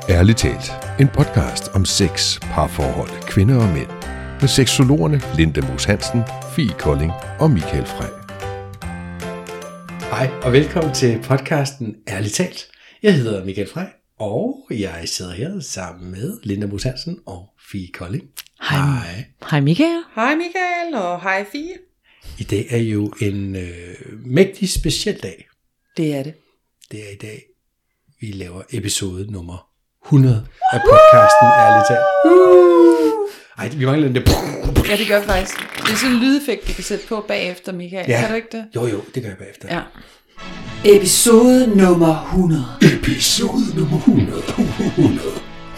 Ærligt talt, en podcast om sex, parforhold, kvinder og mænd. Med seksologerne Linda Moos Hansen, Fie Kolding og Michael Frey. Hej og velkommen til podcasten Ærligt talt. Jeg hedder Michael Frey, og jeg sidder her sammen med Linda Moos Hansen og Fie Kolding. Hej. Hej Michael. Hej Michael, og hej Fie. I dag er jo en mægtig speciel dag. Det er det. Det er i dag, vi laver episode nummer 100 af podcasten Ærligt talt. Ej, vi mangler den der. Ja, det gør vi faktisk. Det er sådan en lydeffekt, vi kan sætte på bagefter, Michael. Ja. Kan du ikke det? Jo, det gør jeg bagefter. Ja. Episode nummer 100. Episode nummer 100.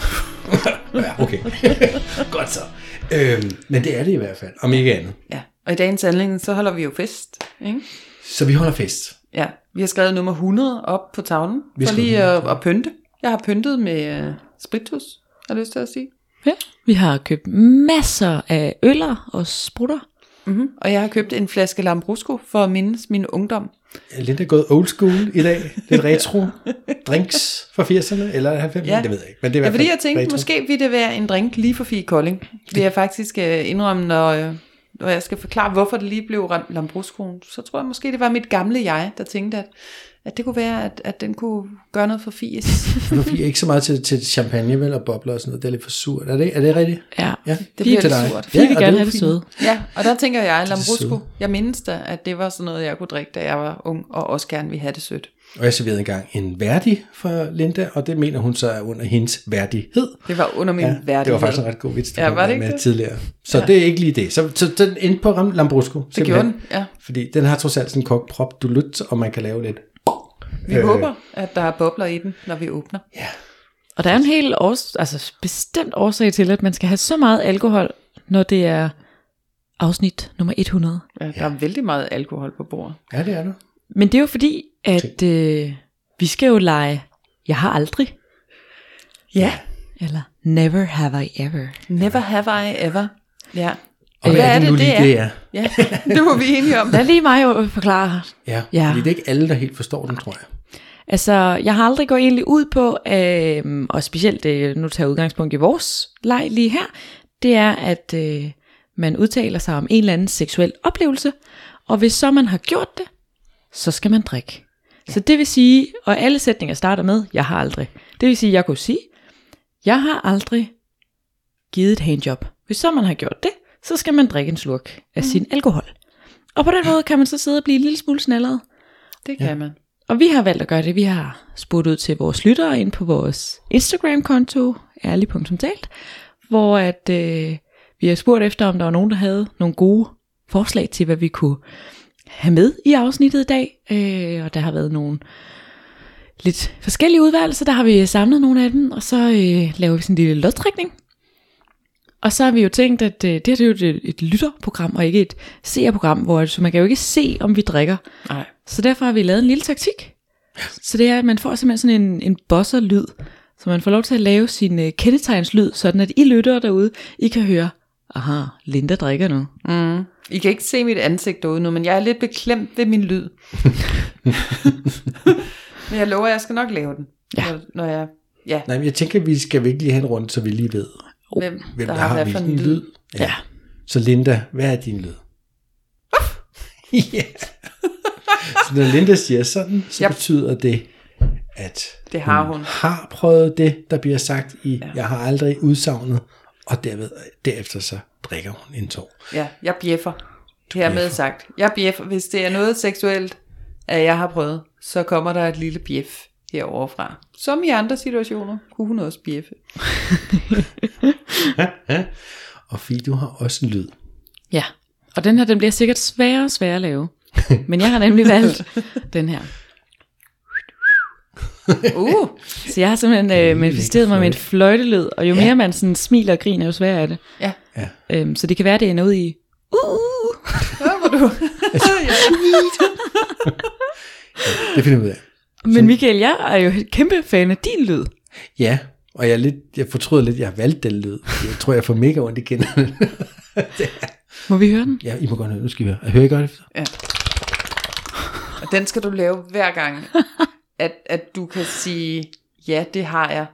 Ja, okay. Godt så. Men det er det i hvert fald, om ikke andet. Ja, og i dagens anledning, så holder vi jo fest, ikke? Så vi holder fest. Ja, vi har skrevet nummer 100 op på tavlen, for lige at pynte. Jeg har pyntet med spritus, har jeg lyst til at sige. Ja. Vi har købt masser af øller og sprutter. Mm-hmm. Og jeg har købt en flaske Lambrusco for at mindes min ungdom. Er Linda gået old school i dag? Lidt retro drinks fra 80'erne eller 90'erne? Ja. Det ved jeg ikke. Men det er i hvert fald fordi jeg tænkte, retro. Måske måske ville det være en drink lige for Fie Kolding. Det jeg faktisk indrømme, når jeg skal forklare, hvorfor det lige blev Lambruscoen. Så tror jeg måske, det var mit gamle jeg, der tænkte, at det kunne være, at den kunne gøre noget for Fies. Fie er ikke så meget til champagne vel, og bobler og sådan noget. Det er lidt for surt. Er det rigtigt? Ja, Ja. Det Fie bliver til lidt dig. surt. Fie vil og gerne det er have det fint. søde. Ja, og der tænker jeg, det Lambrusco, søde. jeg mindes da, at det var sådan noget, jeg kunne drikke, da jeg var ung, og også gerne ville have det sødt. Og jeg serverede engang en værdig for Linda, og det mener hun så er under hendes værdighed. Det var under min værdighed. Det var faktisk en ret god vits, der Ja, kom var det med ikke det? tidligere. Så det er ikke lige det. Så den endte på Lambrusco. Det gjorde den, ja. Fordi den har trods alt sådan en kokprop, du lytter, og man kan lave lidt. Vi håber, at der er bobler i den, når vi åbner. Ja. Og der er en helt bestemt årsag til, at man skal have så meget alkohol, når det er afsnit nummer 100. Ja, der er vældig meget alkohol på bordet. Ja, det er der. Men det er jo fordi, at vi skal jo lege Jeg har aldrig. Ja. Eller Never have I ever. Never have I ever. Ja. Og hvad er det nu lige det er? Ja, det må vi enige om. Lad lige mig jo forklare. Ja, Ja. fordi det er ikke alle, der helt forstår den, tror jeg. Altså, jeg har aldrig gået egentlig ud på, og specielt nu tager jeg udgangspunkt i vores leg lige her, det er, at man udtaler sig om en eller anden seksuel oplevelse, og hvis så man har gjort det, så skal man drikke. Så det vil sige, og alle sætninger starter med, jeg har aldrig. Det vil sige, jeg kunne sige, jeg har aldrig givet et handjob. Hvis så man har gjort det, så skal man drikke en slurk af sin alkohol. Og på den måde kan man så sidde og blive en lille smule snallere. Det kan man. Og vi har valgt at gøre det. Vi har spurgt ud til vores lyttere ind på vores Instagram-konto, ærlig.talt, hvor at, vi har spurgt efter, om der var nogen, der havde nogle gode forslag til, hvad vi kunne have med i afsnittet i dag. Og der har været nogle lidt forskellige udvalgelser, der har vi samlet nogle af dem, og så laver vi sådan en lille lodtrækning. Og så har vi jo tænkt, at det her det er jo et lytterprogram, og ikke et seerprogram, så man kan jo ikke se, om vi drikker. Nej. Så derfor har vi lavet en lille taktik. Så det er, at man får simpelthen sådan en bosser-lyd, så man får lov til at lave sin kendetegnslyd, sådan at I lyttere derude, I kan høre, aha, Linda drikker nu. Mm. I kan ikke se mit ansigt derude nu, men jeg er lidt beklemt ved min lyd. Men jeg lover, at jeg skal nok lave den. Ja. Når jeg... Ja. Nej, men jeg tænker, at vi skal virkelig have en runde, så vi lige ved, Hvem hvem der der har har hvad for hvilken en lyd. Ja. Så Linda, hvad er din lyd? Ja. Så når Linda siger sådan, så Yep. betyder det, at Det har hun. har prøvet det, der bliver sagt i, jeg har aldrig udsagnet, og derefter så drikker hun en tår. Ja, jeg bjeffer. Hermed sagt. Jeg bjeffer. Hvis det er noget seksuelt, at jeg har prøvet, så kommer der et lille bjef heroverfra. Som i andre situationer, kunne hun også bjeffe. Og Fie, du har også en lyd. Ja, og den her, den bliver sikkert sværere og sværere at lave. Men jeg har nemlig valgt den her. Så jeg har simpelthen manifesteret mig med en fløjtelyd, og jo mere man sådan smiler og griner, jo sværere er det. Ja. Så det kan være, det ender ud i Hvor du... Det finder vi ud af. Men Michael, jeg er jo et kæmpe fan af din lyd. Ja, og jeg fortryder lidt, at jeg har valgt den lyd. Jeg tror, jeg får mega ondt igen. Må vi høre den? Ja, I må godt høre. Nu skal vi høre. Hører I godt efter? Ja. Og den skal du lave hver gang, at du kan sige, ja, det har jeg,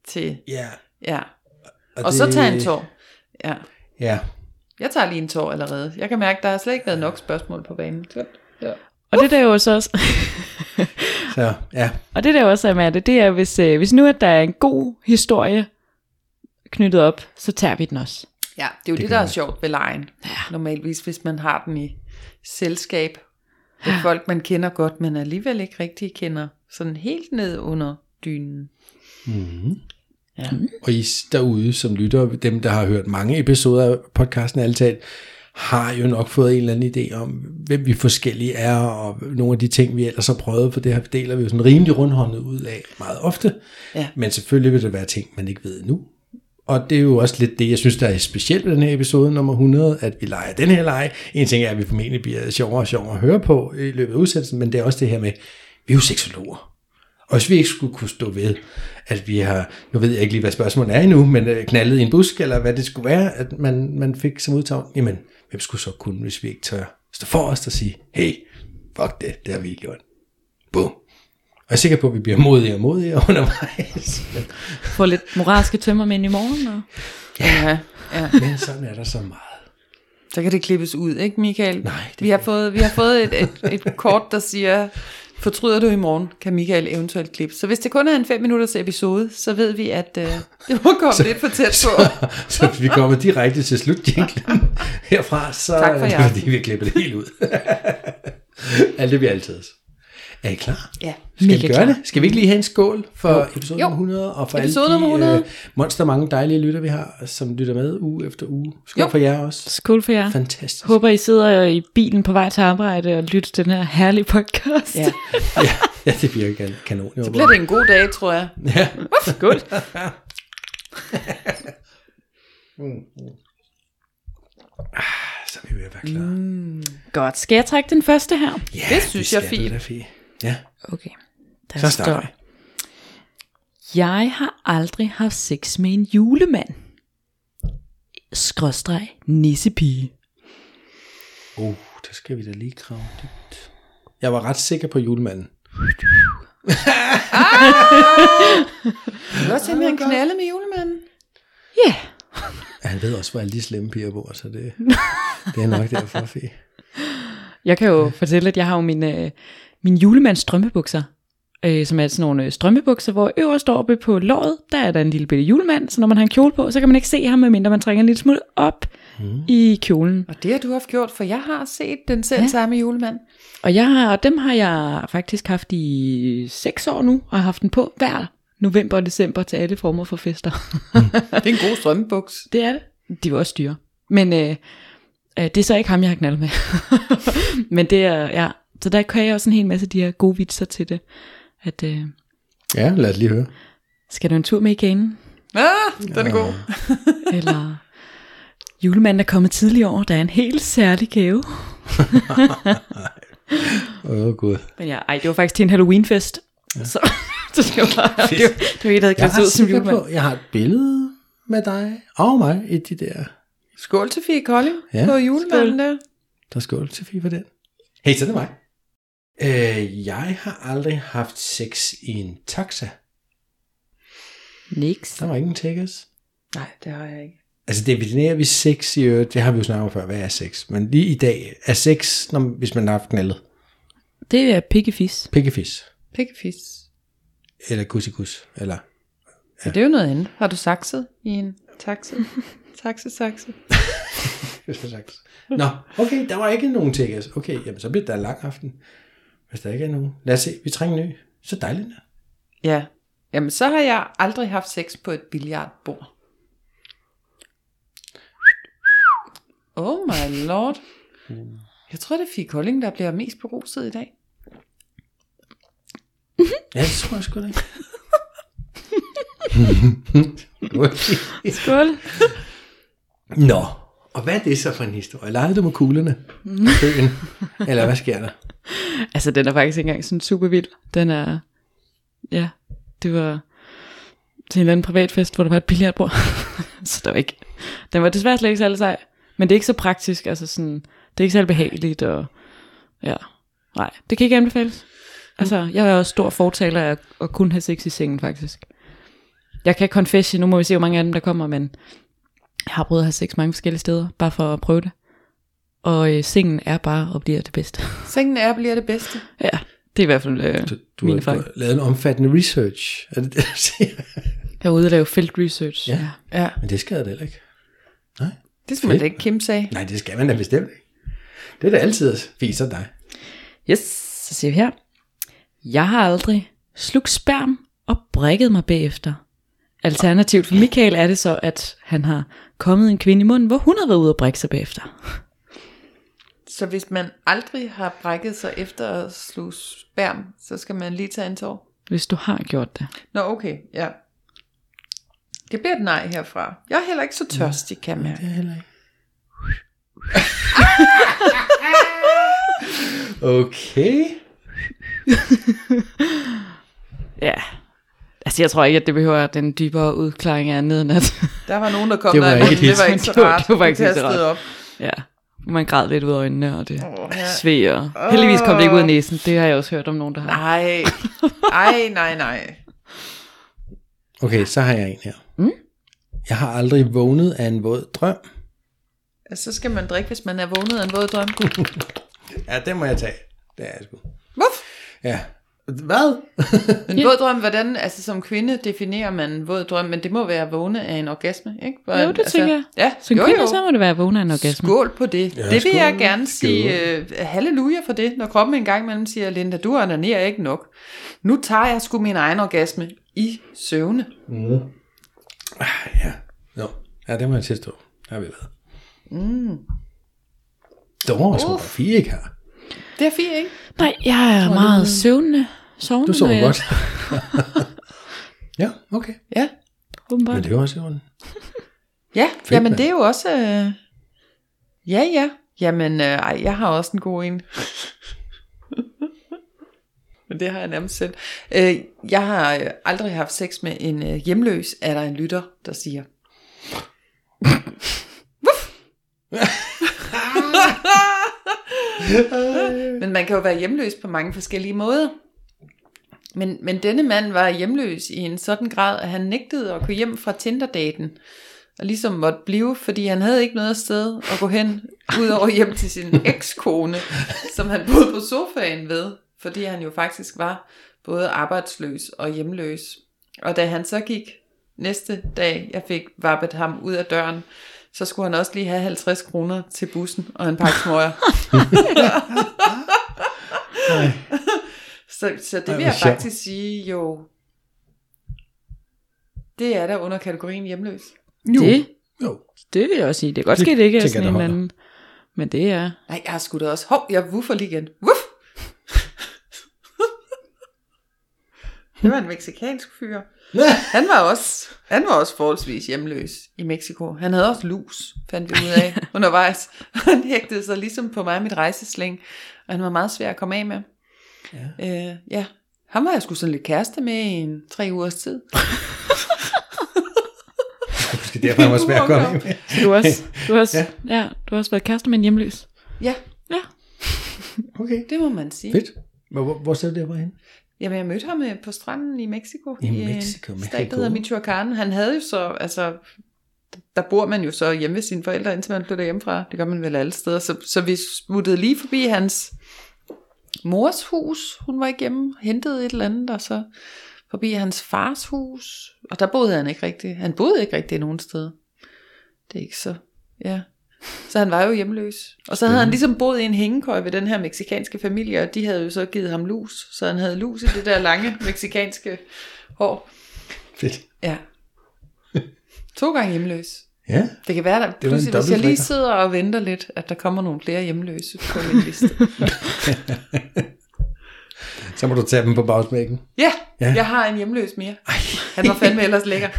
til... Ja. Ja. Og så tage en tår. Ja. Ja. Jeg tager lige en tår allerede. Jeg kan mærke, der har slet ikke været nok spørgsmål på banen. Ja. Og det der jo så også... Så, ja. Og det der også er med det er, hvis nu at der er en god historie knyttet op, så tager vi den også. Ja, det er jo det der er sjovt ved legen. Ja. Normalvis, hvis man har den i selskab med folk, man kender godt, men alligevel ikke rigtig kender, sådan helt ned under dynen. Mm-hmm. Ja. Og I derude, som lytter, dem der har hørt mange episoder af podcasten altid, har jo nok fået en eller anden idé om, hvem vi forskellige er, og nogle af de ting, vi ellers har prøvet, for det her deler vi jo sådan rimelig rundhåndet ud af meget ofte. Ja. Men selvfølgelig vil det være ting, man ikke ved nu. Og det er jo også lidt det, jeg synes, der er specielt ved den her episode nummer 100, at vi leger den her lege. En ting er, at vi formentlig bliver sjovere og sjovere at høre på i løbet af udsendelsen, men det er også det her med, vi er jo seksologer. Og hvis vi ikke skulle kunne stå ved, at vi har, nu ved jeg ikke lige, hvad spørgsmålet er endnu, men knaldet i en busk, eller hvad det skulle være, at man fik som udtagn, jamen, hvem skulle så kunne, hvis vi ikke tør stå for os og sige, hey, fuck det har vi gjort. Boom. Og jeg er sikker på, at vi bliver modigere og modigere undervejs. Få lidt moralske tømmermænd i morgen. Og... Ja. Men sådan er der så meget. Så kan det klippes ud, ikke Michael? Nej. Vi har fået et kort, der siger, fortryder du i morgen, kan Michael eventuelt klippe. Så hvis det kun er en 5 minutters episode, så ved vi, at det må komme lidt for tæt på. Så hvis vi kommer direkte til slutjinglen herfra, så tak for er det fordi, vi klipper det helt ud. Alt det vi altid. Er I klar? Ja. Skal vi gøre det? Skal vi ikke lige have en skål for episode 100, og for episode alle de monster mange dejlige lytter, vi har, som lytter med uge efter uge. Skål for jer også. Skål for jer. Fantastisk. Håber, I sidder i bilen på vej til arbejde og lytter til den her herlige podcast. Ja, det bliver kanon. Så bliver det en god dag, tror jeg. Ja. Skål. Så er vi ved at være klar. Godt. Skal jeg trække den første her? Ja, det synes jeg er fint. Ja. Okay. Så starter vi. Jeg har aldrig haft sex med en julemand. / nissepige. Der skal vi da lige krave dybt. Jeg var ret sikker på julemanden. Du har simpelthen knaldet med julemanden. Ja. Han ved også, hvor alle de slemme piger bor, så det er nok derfor, Fie. Jeg kan jo fortælle, at jeg har jo min julemands strømpebukser, som er sådan nogle strømpebukser, hvor øverst oppe på låret, der er der en lille bitte julemand, så når man har en kjole på, så kan man ikke se ham, medmindre man trænger en lille smule op i kjolen. Og det har du haft gjort, for jeg har set den selv samme julemand. Og dem har jeg faktisk haft i 6 år nu, og har haft den på hver november og december til alle former for fester. Det er en god strømpebuks. Det er det. De var også dyre. Men det er så ikke ham, jeg har knaldet med. Men det er, så der kan jeg også en hel masse af de her gode vitser til det. At, ja, lad os lige høre. Skal du en tur med i kanen? Den er god. Eller julemanden er kommet tidligere år, der er en helt særlig gave. Gud. Men ja, det var faktisk til en Halloweenfest. Ja. Så det var et, der havde klædt ud som julemand. Jeg har et billede med dig og mig i de der. Skål til Fie Kolding på julemanden der. Der skål til Fie for den. Hey, så er det mig. Jeg har aldrig haft sex i en taxa. Niks. Der var ingen tickers. Nej, det har jeg ikke. Altså definerer vi sex i øvrigt, det har vi jo snakket om før, hvad er sex? Men lige i dag er sex, hvis man har haft knaldet. Det er pikkefis. Pikkefis. Pikkefis. Eller kussikus, eller... Ja. Det er jo noget andet. Har du sakset i en taxa? Taxesakse. Nå, okay, der var ikke nogen tickers. Okay, jamen så bliver der en lang aften. Hvis der ikke er nogen. Lad os se, vi trænger ny. Så dejligt. Ja, jamen så har jeg aldrig haft sex på et billiardbord. Oh my lord. Jeg tror, det er Fie Kolding, der bliver mest beruset i dag. Ja, det tror jeg sgu da ikke. Skål. Nå, og hvad er det så for en historie? Legede du med kuglerne? Køen? Eller hvad sker der? Altså, den er faktisk ikke engang sådan super vild. Den er... Ja, det var til en eller anden privatfest, hvor der var et billiardbord. Så der var ikke... Den var desværre slet ikke særlig sej. Men det er ikke så praktisk. Altså sådan... Det er ikke særlig behageligt. Og... Ja. Nej, det kan ikke anbefales. Altså, jeg er også stor fortaler af at kunne have sex i sengen, faktisk. Jeg kan confesse, nu må vi se, hvor mange af dem der kommer, men jeg har prøvet at have sex mange forskellige steder, bare for at prøve det. Og sengen er bare og bliver det bedste. Sengen er og bliver det bedste. Ja, det er i hvert fald min erfaring. Du har lavet en omfattende research. Er det det, du siger? Jeg er ude og lave feltresearch. Ja. Men det skader det heller ikke. Nej. Det skal man da ikke Kim sige. Nej, det skal man da bestemt ikke. Det er da altid viser dig. Yes, så ser vi her. Jeg har aldrig slugt sperm og brækket mig bagefter. Alternativt for Michael er det så, at han har kommet en kvinde i munden, hvor hun har været ude og brække sig bagefter. Så hvis man aldrig har brækket sig efter at sluge sperm, så skal man lige tage en tår? Hvis du har gjort det. Nå, okay, ja. Det bliver et nej herfra. Jeg er heller ikke så tørstig, kan jeg. Det er heller ikke. Okay. Ja. Altså jeg tror ikke, at det behøver den dybere udklaring af andet end at... Der var nogen, der kom Det var der, ikke men det var ikke så rart. Det var faktisk ikke så rart. Op. Ja. Man græd lidt ud af øjnene, og det sved, og heldigvis kom det ikke ud af næsen. Det har jeg også hørt om nogen, der har. Nej. Okay, så har jeg en her. Jeg har aldrig vågnet af en våd drøm. Så skal man drikke, hvis man er vågnet af en våd drøm. Ja, det må jeg tage. Det er jeg sgu. Wuff! Ja. Hvad? En våd drøm, hvordan, altså som kvinde definerer man en våd drøm, men det må være vågne af en orgasme, ikke? Jo, det tænker jeg. Ja, som kvinde, så må det være vågne af en orgasme. Skål på det. Ja, det vil skål. jeg gerne sige halleluja for det, når kroppen en gang imellem siger, Linda, du onanerer ikke nok. Nu tager jeg sgu min egen orgasme i søvne. Ja. Jo. Ja, det må jeg tilstå. Der har vi været. Det var sgu fint, ikke her. Det er fint, ikke? Nej, jeg er meget sovende. Du sover godt. Ja, okay. Ja. Åbenbart. Men det var også sådan. Ja, Fedt, jamen mand. det er jo også... Ja. Jamen, jeg har også en god en. Men det har jeg nærmest selv. Jeg har aldrig haft sex med en hjemløs, er der en lytter, der siger. Men man kan jo være hjemløs på mange forskellige måder. Men denne mand var hjemløs i en sådan grad, at han nægtede at gå hjem fra Tinder-daten. Og ligesom måtte blive, fordi han havde ikke noget sted at gå hen, ud over hjem til sin ekskone, som han boede på sofaen ved. Fordi han jo faktisk var både arbejdsløs og hjemløs. Og da han så gik næste dag, jeg fik vappet ham ud af døren, så skulle han også lige have 50 kroner til bussen og en pakke smøger. Så det vil jeg faktisk sige, jo, det er der under kategorien hjemløs. Jo. Det vil jeg også sige. Det kan godt ske, det ikke er tænker sådan en jeg, anden. Men det er... Nej, jeg har sgu da også. Jeg woofer lige igen. Wuff! Det var en mexikansk fyr. Han var også forholdsvis hjemløs i Mexico. Han havde også lus, fandt vi ud af undervejs. Han hægtede sig ligesom på mig og mit rejseslæng, og han var meget svær at komme af med. Ja. Ham var jeg sgu sådan lidt kæreste med i 3 ugers tid. Måske derfor han var svær at komme af med. Du har også været kæreste med en hjemløs. Ja. Okay. Det må man sige. Fedt. Hvor så det var henne? Jamen, jeg mødte ham på stranden i Mexico. I Mexico. Stat, der hedder Michoacán. Han havde jo så, altså, der bor man jo så hjemme ved sine forældre, indtil man flytter hjemmefra. Det gør man vel alle steder. Så vi smuttede lige forbi hans mors hus. Hun var ikke hjemme, hentede et eller andet, og så forbi hans fars hus. Og der boede han ikke rigtigt. Han boede ikke rigtigt nogen sted. Det er ikke så, ja. Så han var jo hjemløs. Og så havde han ligesom boet i en hængekøj ved den her meksikanske familie, og de havde jo så givet ham lus. Så han havde lus i det der lange meksikanske hår. Fedt. Ja. 2 gange hjemløs. Ja. Det kan være, der pludselig, hvis jeg lige sidder og venter lidt, at der kommer nogle flere hjemløse på min liste. Så må du tage dem på bagsmækken. Ja, jeg har en hjemløs mere. Han var fandme ellers lækker.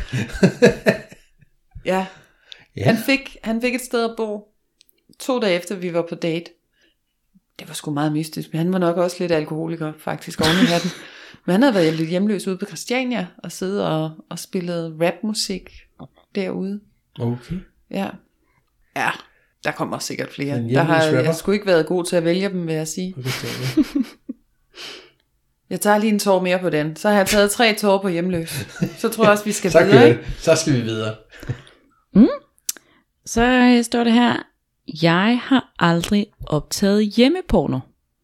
Ja. Han fik et sted at bo 2 dage efter vi var på date. Det var sgu meget mystisk, men han var nok også lidt alkoholiker faktisk oven i hatten. Men han havde været lidt hjemløs ude på Christiania og siddet og spillet rapmusik derude. Okay. Ja, der kommer sikkert flere. Jeg har sgu ikke været god til at vælge dem, vil jeg sige. Jeg tager lige en tår mere på den. Så har jeg taget 3 tårer på hjemløs. Så tror jeg også, vi skal videre. Så skal vi videre. Så står det her, jeg har aldrig optaget hjemmeporno.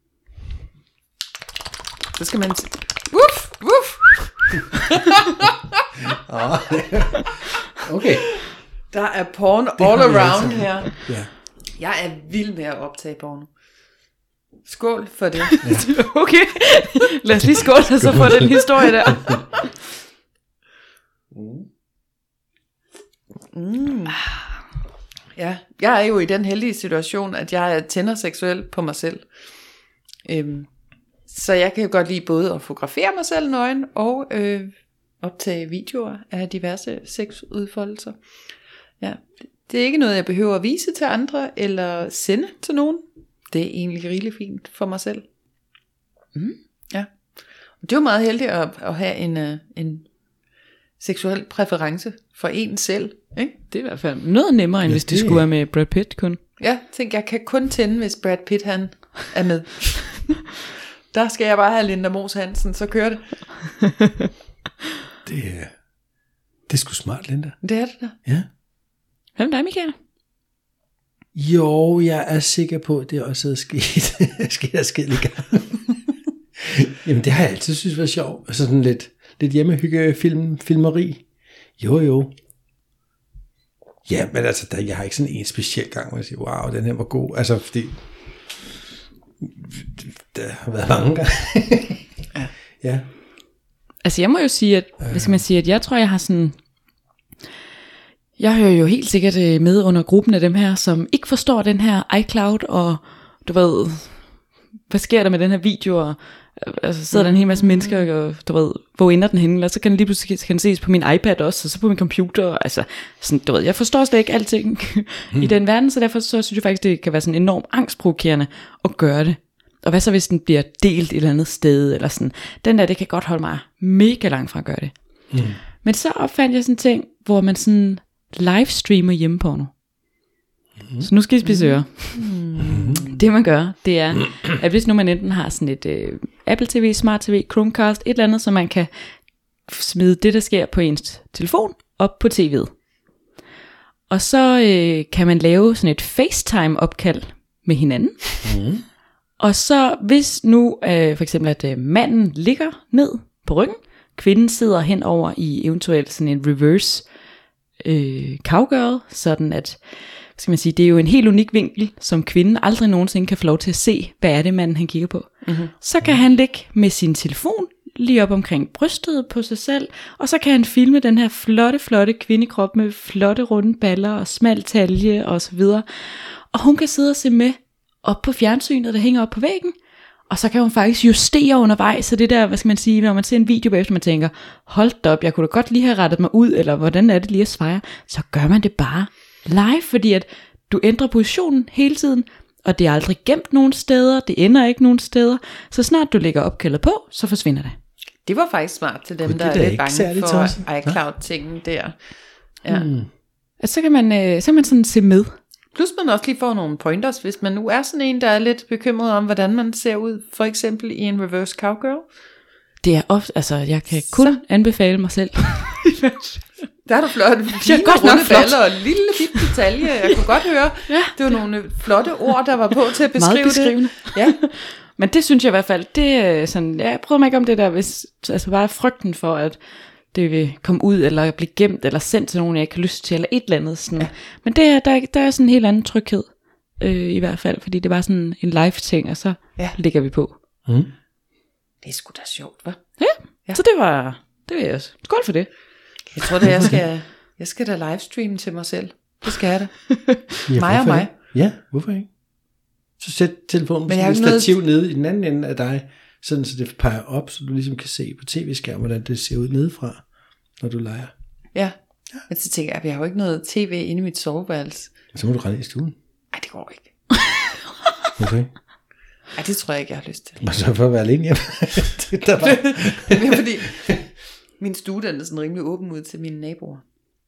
Så skal man... Wuff, wuff. Okay. Der er porno all around her. Ja. Jeg er vild med at optage porno. Skål for det. Okay, lad os lige skåle, og så få den historie der. Ja, jeg er jo i den heldige situation, at jeg tænder seksuelt på mig selv. Så jeg kan jo godt lide både at fotografere mig selv nøgen og optage videoer af diverse sexudfoldelser. Ja, det er ikke noget, jeg behøver at vise til andre eller sende til nogen. Det er egentlig rigtig fint for mig selv. Ja. Og det er jo meget heldigt at have en seksuel præference for en selv, ikke? Det er i hvert fald noget nemmere, end hvis det skulle være med Brad Pitt kun. Ja, tænk, jeg kan kun tænde, hvis Brad Pitt han er med. Der skal jeg bare have Linda Moos Hansen, så kører det. Det er sgu smart, Linda. Det er det da. Ja. Hvad med dig, Michael? Jo, jeg er sikker på, at det også er sket adskillige gange. Jamen, det har jeg altid synes var sjovt. Altså sådan lidt hjemmehyggefilmeri. Jo. Ja, men altså, jeg har ikke sådan en speciel gang, hvor jeg siger, wow, den her var god. Altså, fordi der har været mange gange. Ja. Altså, jeg må jo sige, at, hvad skal man sige, at jeg tror, jeg har sådan... Jeg hører jo helt sikkert med under gruppen af dem her, som ikke forstår den her iCloud, og du ved, hvad sker der med den her video, og altså sidder der en hel masse mennesker, og du ved, hvor ender den henne, og så kan den lige pludselig kan den ses på min iPad også, og så på min computer, altså sådan, du ved, jeg forstår slet ikke alting i den verden, så derfor så synes jeg faktisk, det kan være sådan enormt angstprovokerende at gøre det. Og hvad så, hvis den bliver delt et eller andet sted, eller sådan, den der, det kan godt holde mig mega langt fra at gøre det. Men så opfandt jeg sådan en ting, hvor man sådan livestreamer hjemmeporno. Så nu skal I spise ører. Det man gør, det er, at hvis nu man enten har sådan et Apple TV, Smart TV, Chromecast, et eller andet, så man kan smide det, der sker på ens telefon, op på tv'et. Og så kan man lave sådan et FaceTime-opkald med hinanden. Og så hvis nu for eksempel, at manden ligger ned på ryggen, kvinden sidder henover i eventuelt sådan en reverse cowgirl, sådan at, skal man sige, det er jo en helt unik vinkel, som kvinden aldrig nogensinde kan få lov til at se, hvad er det manden han kigger på. Så kan han ligge med sin telefon lige op omkring brystet på sig selv, og så kan han filme den her flotte kvindekrop med flotte runde baller og smal talje og så videre. Og hun kan sidde og se med op på fjernsynet, der hænger op på væggen, og så kan hun faktisk justere undervejs, så det der, hvad skal man sige, når man ser en video bagefter, man tænker, hold da op, jeg kunne da godt lige have rettet mig ud, eller hvordan er det lige at svare, så gør man det bare live, fordi at du ændrer positionen hele tiden, og det er aldrig gemt nogen steder, det ender ikke nogen steder, så snart du lægger opkaldet på, så forsvinder det. Det var faktisk smart til dem, der er lidt bange for iCloud-tingen der. Ja. Altså, så kan man sådan se med. Plus man også lige får nogle pointers, hvis man nu er sådan en, der er lidt bekymret om, hvordan man ser ud, for eksempel i en reverse cowgirl. Det er ofte, altså jeg kan kun anbefale mig selv. Der er du flot, fine runde baller og en lille bit detalje, jeg kunne godt høre. Ja, det var nogle flotte ord, der var på til at beskrive meget beskrivende. Det. Ja. Men det synes jeg i hvert fald, det er sådan, jeg prøver mig ikke om det der, hvis, altså bare frygten for, at det vil komme ud, eller blive gemt, eller sendt til nogen, jeg ikke har lyst til, eller et eller andet. Sådan. Ja. Men der er sådan en helt anden tryghed, i hvert fald, fordi det var sådan en live-ting, og så ligger vi på. Det er sgu da sjovt, hva'? Ja, så det vil jeg også. Skål for det. Jeg tror da, jeg skal da livestreame til mig selv. Det skal jeg da. Mig og mig. Ja, hvorfor ikke? Så sæt telefonen med et stativ nede i den anden ende af dig, sådan så det peger op, så du ligesom kan se på tv-skærmen, hvordan det ser ud nedefra, når du leger. Ja. Men så tænker jeg, at jeg har jo ikke noget tv inde i mit soveværelse. Så må du rende i stuen. Nej, det går ikke. Hvorfor ikke? Ej, det tror jeg ikke, jeg har lyst til. Og så for at være alene hjemme. Det er fordi, min stue, den er sådan rimelig åben ud til mine naboer.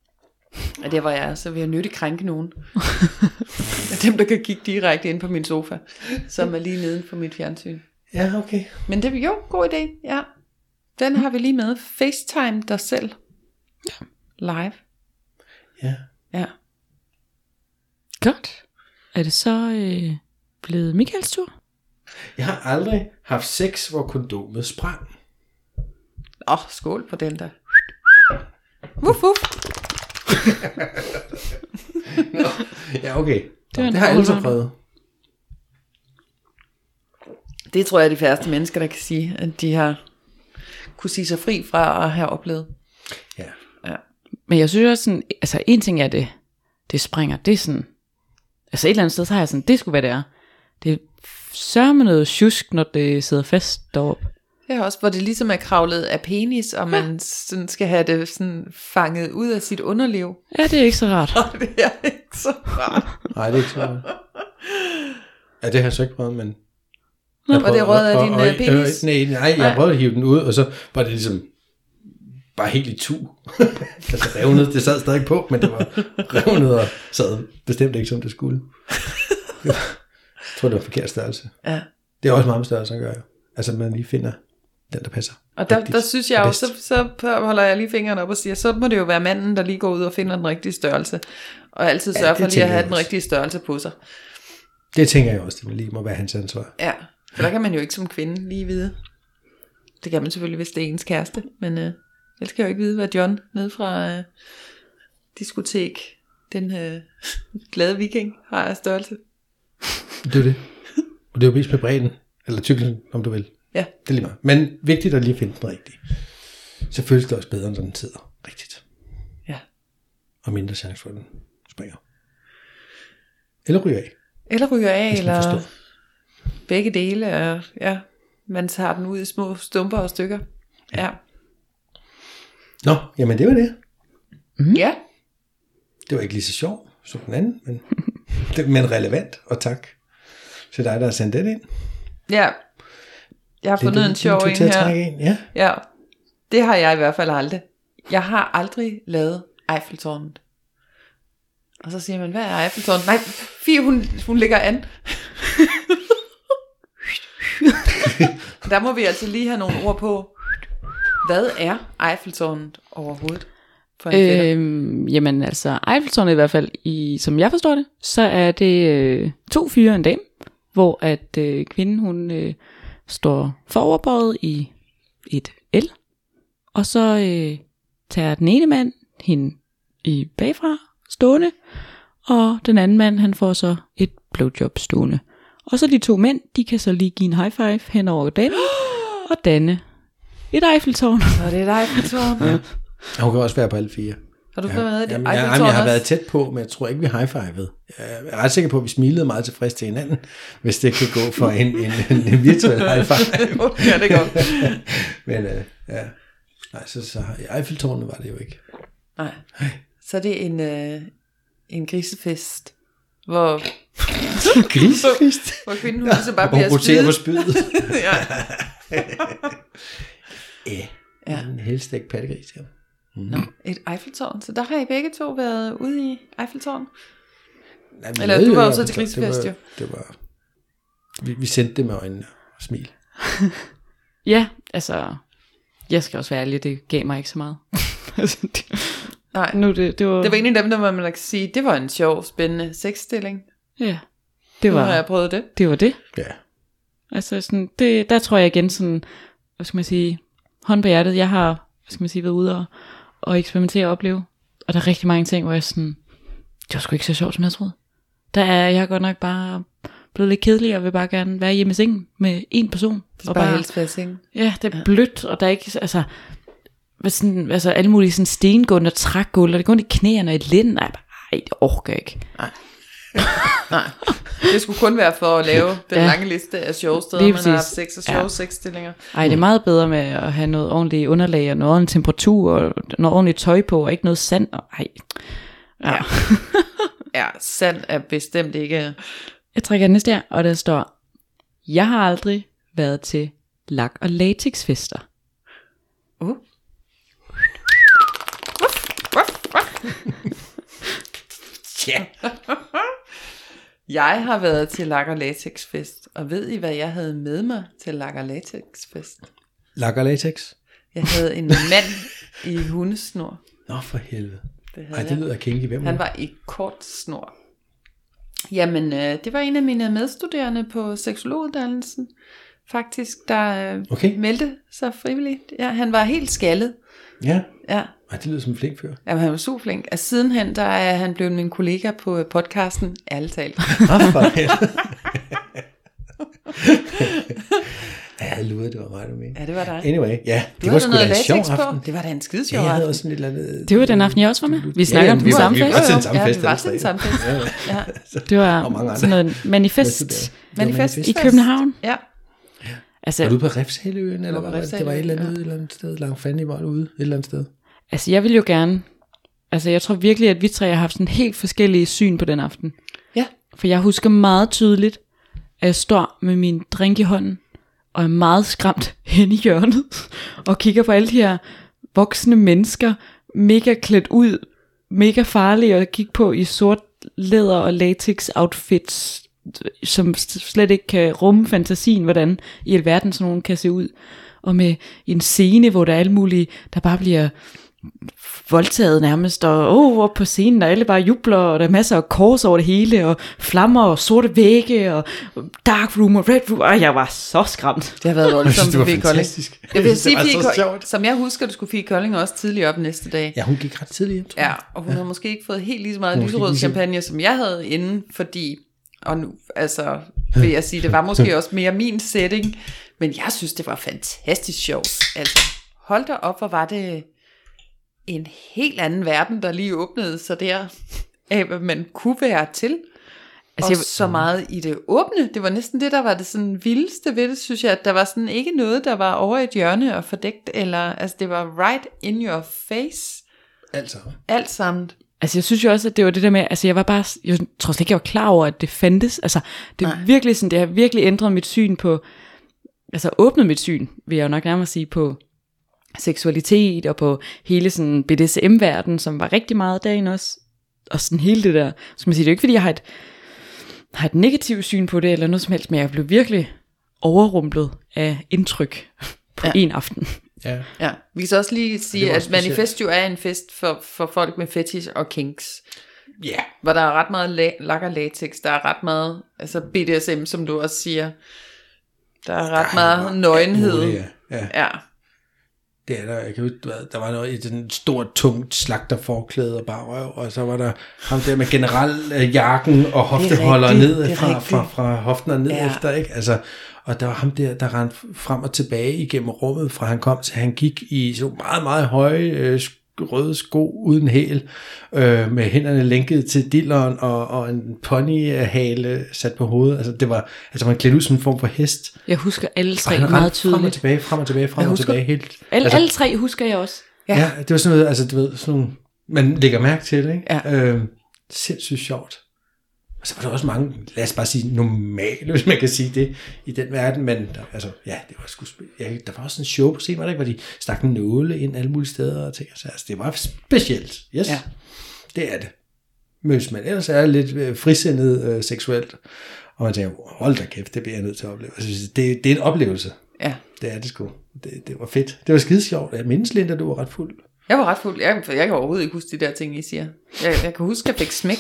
Og der var jeg, så vil jeg nødt krænke nogen. Dem, der kan kigge direkte ind på min sofa, som er lige neden for mit fjernsyn. Ja, okay. Men det er jo god idé, ja. Den har vi lige med. FaceTime dig selv. Ja. Live. Ja. Ja. Godt. Er det så blevet Michaels tur? Jeg har aldrig haft sex, hvor kondomet sprang. Skål på den der. Wuff, wuff. Ja, okay. Det var en Det har jeg altid allrounder. prøvet. Det tror jeg er de færreste mennesker, der kan sige, at de har kunne sige sig fri fra at have oplevet. Ja. Ja. Men jeg synes også sådan, altså en ting er det springer, det er sådan, altså et eller andet sted, så har jeg sådan, det skulle være det er. Det sørger med noget tjusk, når det sidder fast deroppe. Det er også, hvor det ligesom er kravlet af penis, og man sådan skal have det sådan fanget ud af sit underliv. Ja, det er ikke så rart. Og det er ikke så rart. Nej, det er ikke så. Ja, det har jeg så ikke prøvet, men... Var det røget af din penis? Nej, jeg prøvede at hive den ud, og så var det ligesom bare helt i tu. Altså revnet, det sad stadig på, men det var revnet og sad bestemt ikke, som det skulle. Jeg tror, det var forkert størrelse. Ja. Det er også meget størrelse, gør jeg. Altså, man lige finder den, der passer. Og der rigtigt synes jeg og jo, bedst. så holder jeg lige fingrene op og siger, så må det jo være manden, der lige går ud og finder den rigtige størrelse. Og altid sørger for det lige at tænker have jeg den også. rigtige størrelse på sig. Det tænker jeg også, det lige må være hans ansvar. Ja, for der kan man jo ikke som kvinde lige vide. Det kan man selvfølgelig, hvis det er ens kæreste. Men jeg skal jo ikke vide, hvad John nede fra diskotek, den glade viking, har af størrelse. Det er det. Og det er jo mest med bredden, eller tykkelsen, om du vil. Ja. Det er lige meget. Men vigtigt at lige finde den rigtige. Så føles det også bedre, når den sidder rigtigt. Ja. Og mindre chance for, at den springer. Eller ryger af. Eller ryger af, Hvis man eller forstår. begge dele. Og, ja, man tager den ud i små stumper og stykker. Ja. Nå, jamen det var det. Ja. Det var ikke lige så sjovt som den anden, men relevant. Og tak til dig, der har sendt den ind. Ja. Jeg har fundet en sjov en her. Ja. Ja, det har jeg i hvert fald aldrig. Jeg har aldrig lavet Eiffeltårnet. Og så siger man, hvad er Eiffeltårnet? Nej, Fie, hun ligger an. Der må vi altså lige have nogle ord på. Hvad er Eiffeltårnet overhovedet? For en fætter? Jamen altså, Eiffeltårnet i hvert fald, som jeg forstår det, så er det 2 fyre og en dame, hvor at kvinden, hun står foroverbøjet i et L, og så tager den ene mand hende i bagfra stående, og den anden mand, han får så et blowjob stående. Og så de 2 mænd, de kan så lige give en high five hen over damen, og danne et Eiffeltårn. Så det er et Eiffeltårn. Ja. Hun kan også være på alle 4. Har du været et Jamen, Eiffeltårn jeg har også? været tæt på, men jeg tror ikke, vi high-fivede. Jeg er ret sikker på, at vi smilede meget tilfreds til hinanden, hvis det kan gå for en virtuel high-five. Ja, det går. Men ja, nej, så i Eiffeltårnet var det jo ikke. Nej. Så det er en grisefest, hvor Grisefest? hvor kvinden hun så bare Hvor bliver hun roterer på spydet. spydet. Ja. Ja, en helstegt pattegris, ja. Nå, et Eiffeltårn. Så der har I begge to været ude i Eiffeltårn. Nej, vi Eller lavede du var jo jo så i til hvert fald- grisefest, jo. Det var vi sendte det med øjnene og smil. Ja, altså, jeg skal også være ærlig, det gav mig ikke så meget. Altså, Nej, nu det var... det var en af dem, der man kan sige, det var en sjov, spændende sexstilling. Ja, det Nu har var jeg prøvet det. det. Var det. Ja. Altså sådan, der tror jeg igen sådan, hvad skal man sige, hånd på hjertet, jeg har, hvad skal man sige, været ude og eksperimentere og opleve, og der er rigtig mange ting, hvor jeg sådan, det var sgu ikke så sjovt, som jeg troede. Jeg er godt nok bare blevet lidt kedelig, og vil bare gerne være hjemme i sengen med en person. Det og bare helst være seng. Ja, det er blødt, og der er ikke, altså alle mulige sådan stengulv og trækgulv, og det går ondt i knæerne og i lænden. Nej, det orker jeg ikke. Nej, det skulle kun være for at lave den lange liste af sjove steder, Lige man har haft præcis. sex og sjove sexstillinger. Ej, det er meget bedre med at have noget ordentligt underlag, og noget ordentligt temperatur, og noget ordentligt tøj på, og ikke noget sand. Ja. Ja, sand er bestemt ikke... Jeg trækker den næste her, og der står, jeg har aldrig været til lak- og latexfester. Ja. Jeg har været til Lak og Latex Fest, og ved I, hvad jeg havde med mig til Lak og Latex Fest? Lak og latex? Jeg havde en mand i hundesnor. Nå, for helvede. Det lyder kinky. Hvem Han var i kort snor. Jamen, det var en af mine medstuderende på seksologuddannelsen, faktisk, der meldte sig frivilligt. Ja, han var helt skaldet. Ja. Ja. Det lyder som en flink fyr. Jamen, han var super flink. Altså, sidenhen, der er han blevet min kollega på podcasten, ærligt talt. For helvede. Ja, jeg lurede, det var mig, du mente. Ja, det var dig. Anyway, ja, det var sgu da en sjov aften. Det var da en skide sjov aften. Jeg havde aften. også sådan et eller andet... Det var den aften, jeg også var med. Vi snakker om den samme fest. Vi var til den samme fest. Ja, vi var til den samme fest. Ja. Det var sådan noget manifest i København. Ja. Altså, var du på Refshaleøen, eller hvad? Det var et eller andet sted, langt fanden i var ude, et eller andet sted. Altså, jeg vil jo gerne... Altså, jeg tror virkelig, at vi tre har haft sådan helt forskellige syn på den aften. Ja. For jeg husker meget tydeligt, at jeg står med min drink i hånden, og er meget skræmt hen i hjørnet, og kigger på alle de her voksne mennesker, mega klædt ud, mega farlige at kigge på i sort læder og latex outfits, som slet ikke kan rumme fantasien, hvordan i alverden sådan nogen kan se ud. Og med en scene, hvor der er alle mulige, der bare bliver voldtaget nærmest, og op på scenen, der alle bare jubler, og der er masser af kors over det hele, og flammer, og sorte vægge, og dark room, og red room, og jeg var så skræmt. Det har været voldsomt det var for Fie Kolding. fantastisk. Jeg vil sige, som jeg husker, du skulle Fie Kolding også tidligere op næste dag. Ja, hun gik ret tidligt, tror jeg. Ja, og hun havde måske ikke fået helt lige så meget lyserød champagne, som jeg havde inden, fordi, og nu, altså, vil jeg sige, det var måske også mere min setting, men jeg synes, det var fantastisk sjovt. Altså, hold da op, hvor var det en helt anden verden, der lige åbnede sig der, af hvad man kunne være til. Altså, og så meget i det åbne. Det var næsten det, der var det sådan vildeste ved det, synes jeg, at der var sådan ikke noget, der var over et hjørne og fordækt, eller, altså det var right in your face. Alt sammen. Altså jeg synes jo også, at det var det der med, altså jeg tror slet ikke, jeg var klar over, at det fandtes. Altså det er virkelig sådan, det har virkelig ændret mit syn på, altså åbnet mit syn, vil jeg jo nok nærmere sige, på seksualitet og på hele sådan BDSM-verden, som var rigtig meget dagen også. Og sådan hele det der, skal man sige, det er jo ikke fordi, jeg har et negativt syn på det, eller noget som helst, men jeg blev virkelig overrumplet af indtryk på en aften. Ja, vi kan så også lige sige, at Manifest jo er en fest for folk med fetish og kinks. Ja. Yeah. Hvor der er ret meget lak og latex, der er ret meget, altså BDSM, som du også siger. Der er ret meget nøgenhed. Ja. Det er der, jeg kan huske, der var noget i den stort, tungt slagterforklæde og bare røv, og så var der ham der med generaljakken og hofteholder ned fra hoften og ned efter, ikke? Altså, og der var ham der rendte frem og tilbage igennem rummet, fra han kom til han gik i så meget, meget høje røde sko uden hæl, med hænderne lænket til dilleren og en ponyhale sat på hovedet. Altså det var, man klædt ud som en form for hest. Jeg husker alle tre meget tydeligt. Frem og tilbage helt. Alle tre husker jeg også. Ja, det var sådan noget, altså du ved, sådan nogle, man lægger mærke til det, ikke? Ja. Sindssygt sjovt. Og så var der også mange, lad os bare sige normale, hvis man kan sige det, i den verden, men der, altså, ja, det var sgu der var også en show på scenen, var der ikke, hvor de stak en nåle ind alle mulige steder og ting, altså det var specielt, yes, det er det. Hvis man ellers er lidt frisindet seksuelt, og man tænker, hold da kæft, det bliver jeg nødt til at opleve. Altså, det er en oplevelse. Ja. Det er det sgu. Det var fedt. Det var skide sjovt. Jeg mindes, Linda, du var ret fuld. Jeg var ret fuld. Jeg kan overhovedet ikke huske de der ting, I siger. Jeg kan huske, at jeg fik smæk.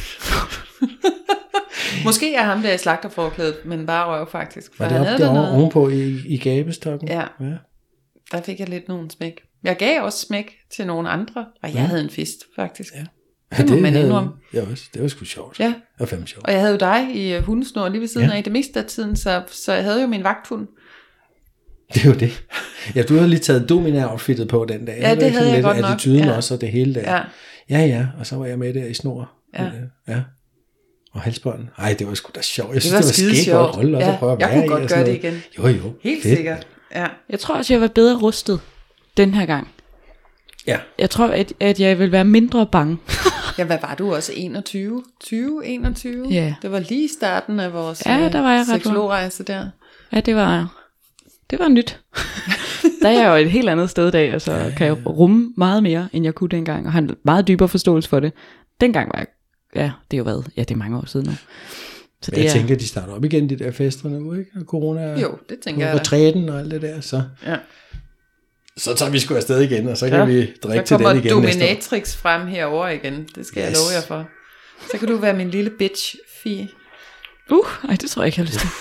Måske er ham der i slagterforklædet, men bare røv faktisk. Var det op der ovenpå i gabestokken? Ja. Der fik jeg lidt nogle smæk. Jeg gav også smæk til nogle andre, og jeg havde en fest faktisk. Ja. Det må man indrømme. Det var sgu sjovt. Ja. Det var fandme sjovt. Og jeg havde jo dig i hundesnor lige ved siden af det meste af tiden, så jeg havde jo min vagthund. Det er jo det. Ja, du havde lige taget Domina-outfittet på den dag. Ja, det havde jeg godt nok. Attituden også, og det hele der. Ja, og så var jeg med der i snor. Ja. Og halsbånden. Ej, det var sgu da sjovt. Jeg synes, det var skægt godt rolle også at prøve at være i. Jeg kunne godt gøre det igen. Jo. Helt sikkert. Ja. Jeg tror også, jeg var bedre rustet den her gang. Ja. Jeg tror, at jeg vil være mindre bange. Ja, hvad var du også? 21? 21? Ja. Det var lige starten af vores der var jeg seksologrejse der. Ja, det var nyt. Der er jeg jo et helt andet sted i dag, og så kan jeg rumme meget mere, end jeg kunne dengang, og har en meget dybere forståelse for det. Dengang var jeg ja, det er jo hvad? Ja, det er mange år siden nu. Så Men jeg tænker, de starter op igen, de der fester nu, ikke? Og corona Jo, det tænker jeg. retræten og alt det der, så... Ja. Så tager vi sgu afsted igen, og så kan vi drikke til den igen. Så kommer Dominatrix frem herover igen. Det skal jeg love jer for. Så kan du være min lille bitch, Fie. Ej, det tror jeg ikke, jeg har lyst til.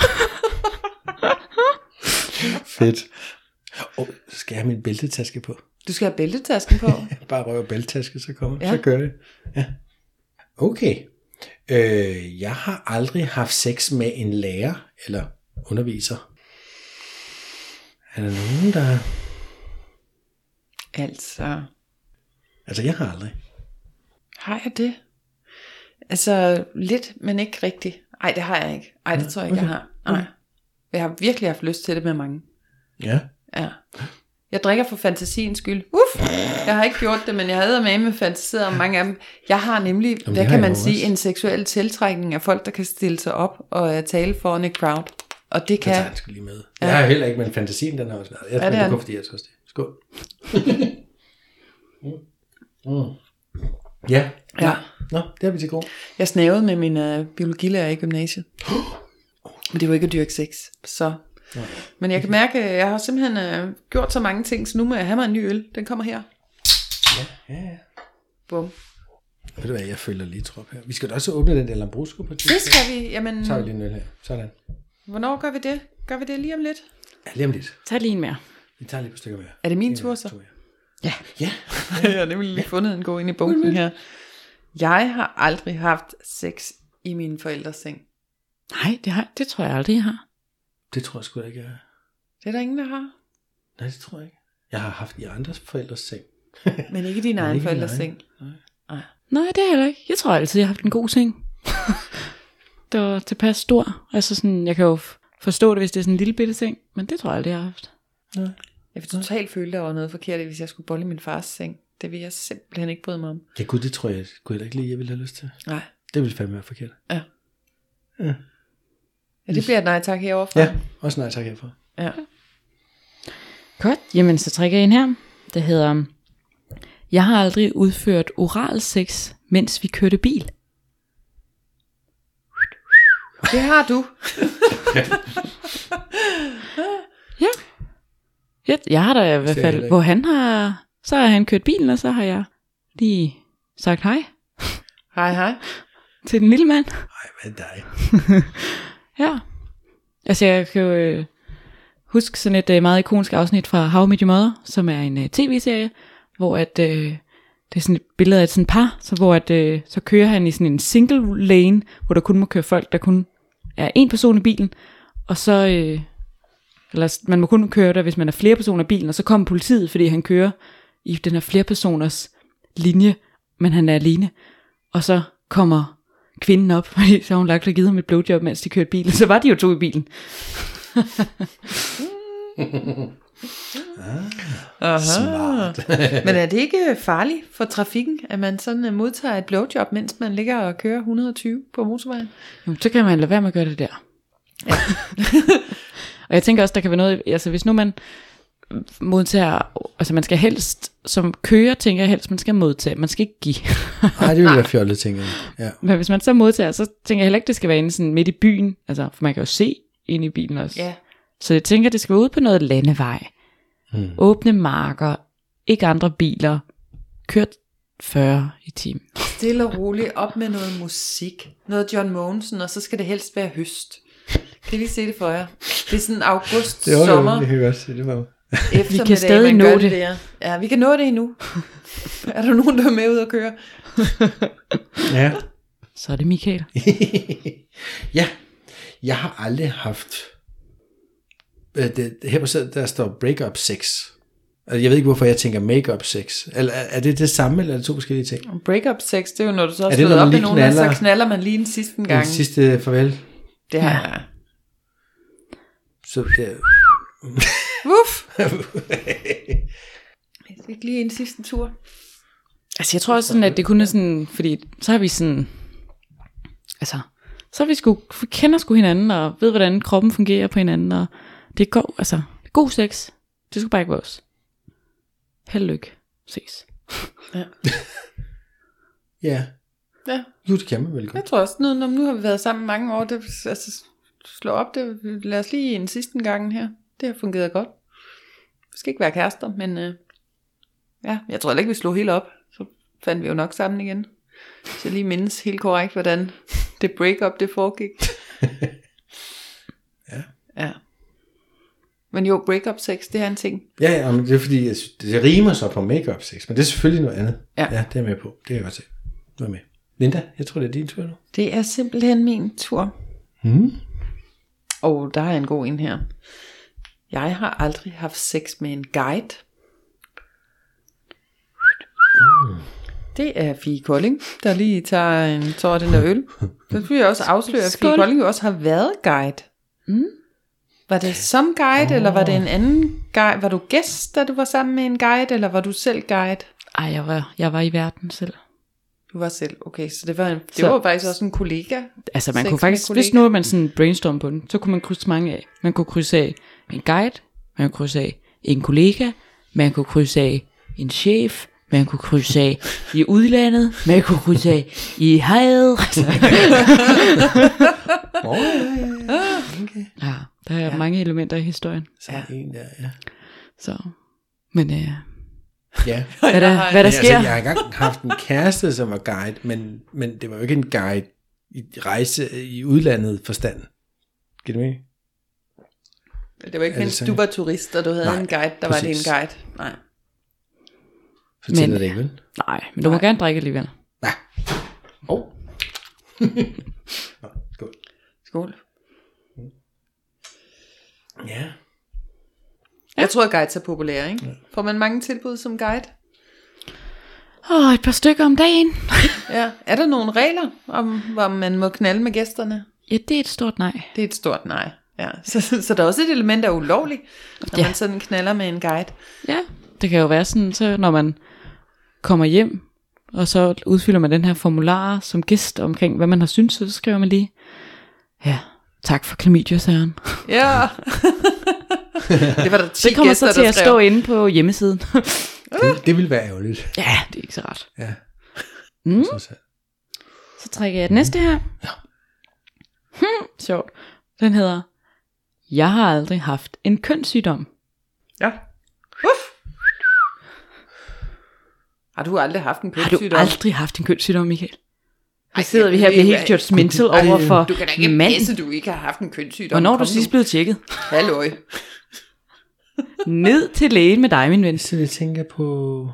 Fedt. Så skal jeg have min bæltetaske på. Du skal have bæltetasken på. Bare røve bæltetaske, så kommer Ja. så gør det. Ja. Okay. Jeg har aldrig haft sex med en lærer eller underviser. Er der nogen, der... Altså, jeg har aldrig. har jeg det? Altså, lidt, men ikke rigtigt. Ej, det har jeg ikke. Ej, det tror jeg ikke, jeg har. Nej. Jeg har virkelig haft lyst til det med mange. Ja. Ja. Jeg drikker for fantasiens skyld. Jeg har ikke gjort det, men jeg havde med fantaseret om mange af dem. Jeg har nemlig, hvad kan man sige, en seksuel tiltrækning af folk, der kan stille sig op og tale foran et crowd. Og det kan... Det tager jeg sgu lige med. Jeg har heller ikke, men fantasien, den har også været. Jeg tror, det er kun fordi, jeg tror det. Skål. Ja. Nå, det har vi til gode. Jeg snævede med min biologilærer i gymnasiet. Men det var ikke at dyrke sex. Så... Men jeg kan mærke, at jeg har simpelthen gjort så mange ting, så nu må jeg have mig en ny øl. Den kommer her. Ja. Bum. Ved du hvad, jeg følger lige trop her. Vi skal da også åbne den der Lambrusco på det skal vi. Jamen, så tager vi lige en øl her. Sådan. Hvornår gør vi det? Gør vi det lige om lidt? Ja, lige om lidt. Tag lige en mere. Vi tager lige på stykker mere. Er det min tur så? Ja. Ja. Jeg har nemlig lige fundet en god ind i bunken her. Jeg har aldrig haft sex i mine forældres seng. Nej, det tror jeg aldrig, jeg har. Det tror jeg sgu da ikke, jeg har. Det er der ingen, der har. Nej, det tror jeg ikke. Jeg har haft i andres forældres seng. Men ikke din egen forældres seng. Nej, det er heller ikke. Jeg tror altid, jeg har haft en god seng. Det var tilpas stor. Altså sådan, jeg kan jo forstå det, hvis det er sådan en lille bitte seng. Men det tror jeg aldrig, jeg har haft. Nej. Jeg vil totalt føle, der var noget forkert, hvis jeg skulle bolle i min fars seng. Det vil jeg simpelthen ikke bryde mig om. Ja gud, det tror jeg heller ikke lige, jeg ville have lyst til. Nej. Det ville fandme være forkert. Ja. Ja, det bliver et nej tak herovre fra. Ja, også nej tak herfra. Ja. Godt, jamen så trækker jeg en her. Det hedder, jeg har aldrig udført oral sex, mens vi kørte bil. Det har du. Ja, jeg har da i hvert fald, hvor han har, så har han kørt bilen, og så har jeg lige sagt hej. Hej. Til den lille mand. Ej, hvad er dig? Ja. Altså jeg kan jo huske sådan et meget ikonisk afsnit fra How I Met Your Mother, som er en tv-serie, hvor at, det er sådan et billede af sådan et par, så hvor at, så kører han i sådan en single lane, hvor der kun må køre folk, der kun er en person i bilen, og så, eller man må kun køre der, hvis man er flere personer i bilen, og så kommer politiet, fordi han kører i den her flerpersoners linje, men han er alene, og så kommer kvinden op, fordi så har hun lagt og givet ham et blowjob, mens de kørte bilen. Så var de jo to i bilen. Smart. Men er det ikke farligt for trafikken, at man sådan modtager et blowjob, mens man ligger og kører 120 på motorvejen? Jo, så kan man lade være med at gøre det der. Ja. Og jeg tænker også, der kan være noget, altså hvis nu man modtager, altså man skal helst, som kører, tænker jeg helst, man skal modtage, man skal ikke give. Nej, det ville være fjollet, tænker jeg. Ja. Men hvis man så modtager, så tænker jeg heller ikke, det skal være inde sådan midt i byen, altså for man kan jo se ind i bilen også. Ja. Så jeg tænker, det skal være ude på noget landevej. Åbne marker, ikke andre biler, kørt 40 i timen. Stille og roligt op med noget musik, noget John Mogensen, og så skal det helst være høst. Kan I lige se det for jer? Det er sådan august, sommer. Det kan jeg godt se, det var Vi kan stadig nå det. Der. Ja, vi kan nå det endnu. Er der nogen, der er med ud at køre? Ja. Så er det Michael. Ja, jeg har aldrig haft her på stedet, der står break-up sex. Altså, jeg ved ikke, hvorfor jeg tænker make-up sex. Er det det samme, eller er det to forskellige ting? Break-up sex, det er jo, når du så har slået op med nogen, så knaller man lige en sidste gang. Den sidste farvel. Det har jeg. Så det Uff. Jeg fik lige en sidste tur. Altså jeg tror også sådan, at det kun er sådan, fordi så har vi sådan, altså, så har vi kender sgu hinanden, og ved, hvordan kroppen fungerer på hinanden, og det går, altså, det er god sex. Det skulle bare ikke være os. Held lykke. Ses. Ja. Ja. Ja. Jo, det kan man vel godt. Jeg tror også, nu har vi været sammen mange år, det, altså, slå op det, lad os lige en sidste gang her. Det har fungeret godt. Vi skal ikke være kærester, men ja, jeg tror ikke, vi slog helt op. Så fandt vi jo nok sammen igen. Så jeg lige mindes helt korrekt, hvordan det break-up, det foregik. Ja. Men jo, break-up sex, det er en ting. Ja, men det er fordi, det rimer så på make-up sex, men det er selvfølgelig noget andet. Ja. Ja, det er jeg med på. Det kan jeg godt se. Nu er med. Linda, jeg tror, det er din tur nu. Det er simpelthen min tur. Og der er en god en her. Jeg har aldrig haft sex med en guide. Det er Fie Kolding, der lige tager en tår af den der øl. Så vil jeg også afsløre, at Fie Kolding jo også har været guide. Var det som guide, eller var det en anden guide? Var du gæst, da du var sammen med en guide, eller var du selv guide? Ej, jeg var i verden selv. Du var selv, okay, så det var faktisk også en kollega. Altså man kunne faktisk, hvis nu man sådan brainstorm på den, så kunne man krydse mange af. Man kunne krydse af en guide, man kunne krydse af en kollega, man kunne krydse af en chef, man kunne krydse af i udlandet, man kunne krydse af i havet. Okay. Ja, der er mange elementer i historien. Så en der, ja. Så, men Ja. hvad der sker? Altså, jeg har engang haft en kæreste, som var guide, men det var jo ikke en guide i rejse i udlandet forstand. Giver det mening? Det var ikke, mens du var turist, og du havde en guide, der præcis. var det en guide. Nej. Så tæller det ikke, vel? Nej, men du må gerne drikke alligevel. Nej. Skål. Skål. Ja. Jeg tror, at guides er populære, ikke? Får man mange tilbud som guide? Et par stykker om dagen. Ja. Er der nogle regler om, hvor man må knalde med gæsterne? Ja, det er et stort nej. Det er et stort nej. Ja. Så der er også et element af ulovligt, når man sådan knaller med en guide. Ja, det kan jo være sådan, så når man kommer hjem, og så udfylder man den her formular som gæst omkring, hvad man har syntes, så skriver man lige, ja, tak for klamydia-sagen. Ja. Det var der 10 Det kommer gæster, så til der at skrev. stå inde på hjemmesiden. Det ville være ærgerligt. Ja, det er ikke så rart. Ja. Så trækker jeg den næste her. Ja. Sjovt. Den hedder, jeg har aldrig haft en kønssygdom. Ja. Har du aldrig haft en Har kønssygdom? du aldrig haft en kønssygdom, Michael? Så sidder vi her og bliver helt judgmental over for Du kan da ikke mand. pisse, du ikke har haft en kønssygdom. Hvornår er du Kom sidst nu. blevet tjekket? Halløj. Ned til lægen med dig, min ven. Så jeg tænker på...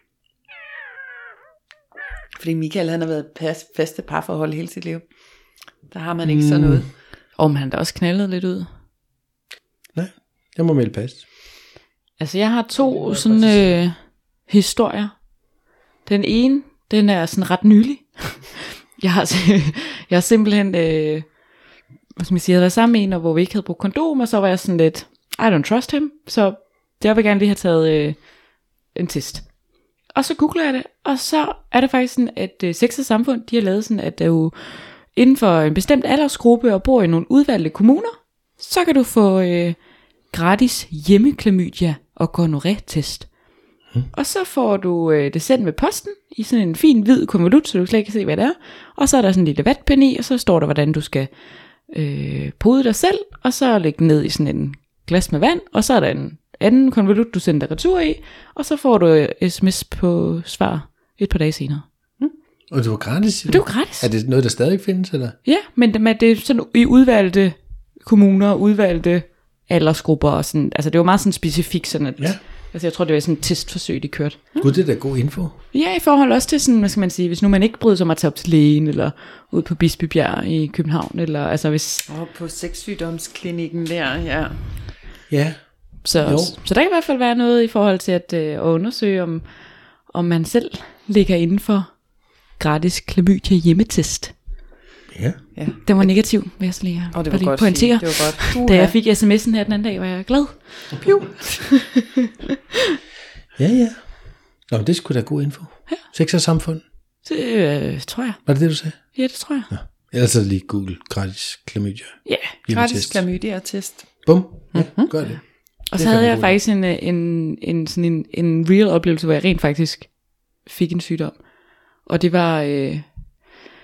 Fordi Michael, han har været faste parforhold hele sit liv. Der har man ikke sådan noget. Og han da også knaldet lidt ud. Nej, jeg må melde pas. Altså jeg har to sådan historier. Den ene, den er sådan ret nylig. Jeg har simpelthen, hvad skal man sige, jeg havde været sammen med en, hvor vi ikke havde brugt kondom, og så var jeg sådan lidt, I don't trust him, så jeg vil gerne lige have taget en test. Og så googler jeg det, og så er det faktisk sådan, at Sex og Samfund, de har lavet sådan, at jo inden for en bestemt aldersgruppe og bor i nogle udvalgte kommuner, så kan du få gratis hjemmeklamydia og gonorrhea-test. Og så får du det sendt med posten i sådan en fin hvid konvolut, så du slet ikke kan se, hvad det er. Og så er der sådan en lille vatpind i, og så står der, hvordan du skal pode dig selv, og så lægge den ned i sådan en glas med vand, og så er der en anden konvolut, du sender retur i, og så får du sms på svar et par dage senere. Og det var gratis? Det var gratis. Er det noget, der stadig findes, eller? Ja, men det er sådan i udvalgte kommuner, udvalgte aldersgrupper, og sådan, altså det var meget sådan specifikt, sådan at, altså jeg tror, det var sådan et testforsøg, de kørte. Gud, det er da god info. Ja, i forhold også til sådan, hvad skal man sige, hvis nu man ikke bryder sig om at tage op til lægen, eller ud på Bispebjerg i København, eller altså hvis... På sexsygdomsklinikken der, ja. Ja. Så der kan i hvert fald være noget i forhold til at undersøge, om man selv ligger inden for gratis klamydia hjemmetest. Ja. Den var negativ, vil jeg så lige, Og det var lige godt pointere. Det var godt. Da jeg fik sms'en her den anden dag, var jeg glad. Jo. ja. Nå, det skulle da god info. Ja. Sex og Samfund. Det tror jeg. Var det det, du sagde? Ja, det tror jeg. Ja. Ellers så lige Google gratis klamydia. Ja. Gratis klamydia-test. Bum. Ja, gør det. Og så havde jeg faktisk en real oplevelse, hvor jeg rent faktisk fik en sygdom. Og det var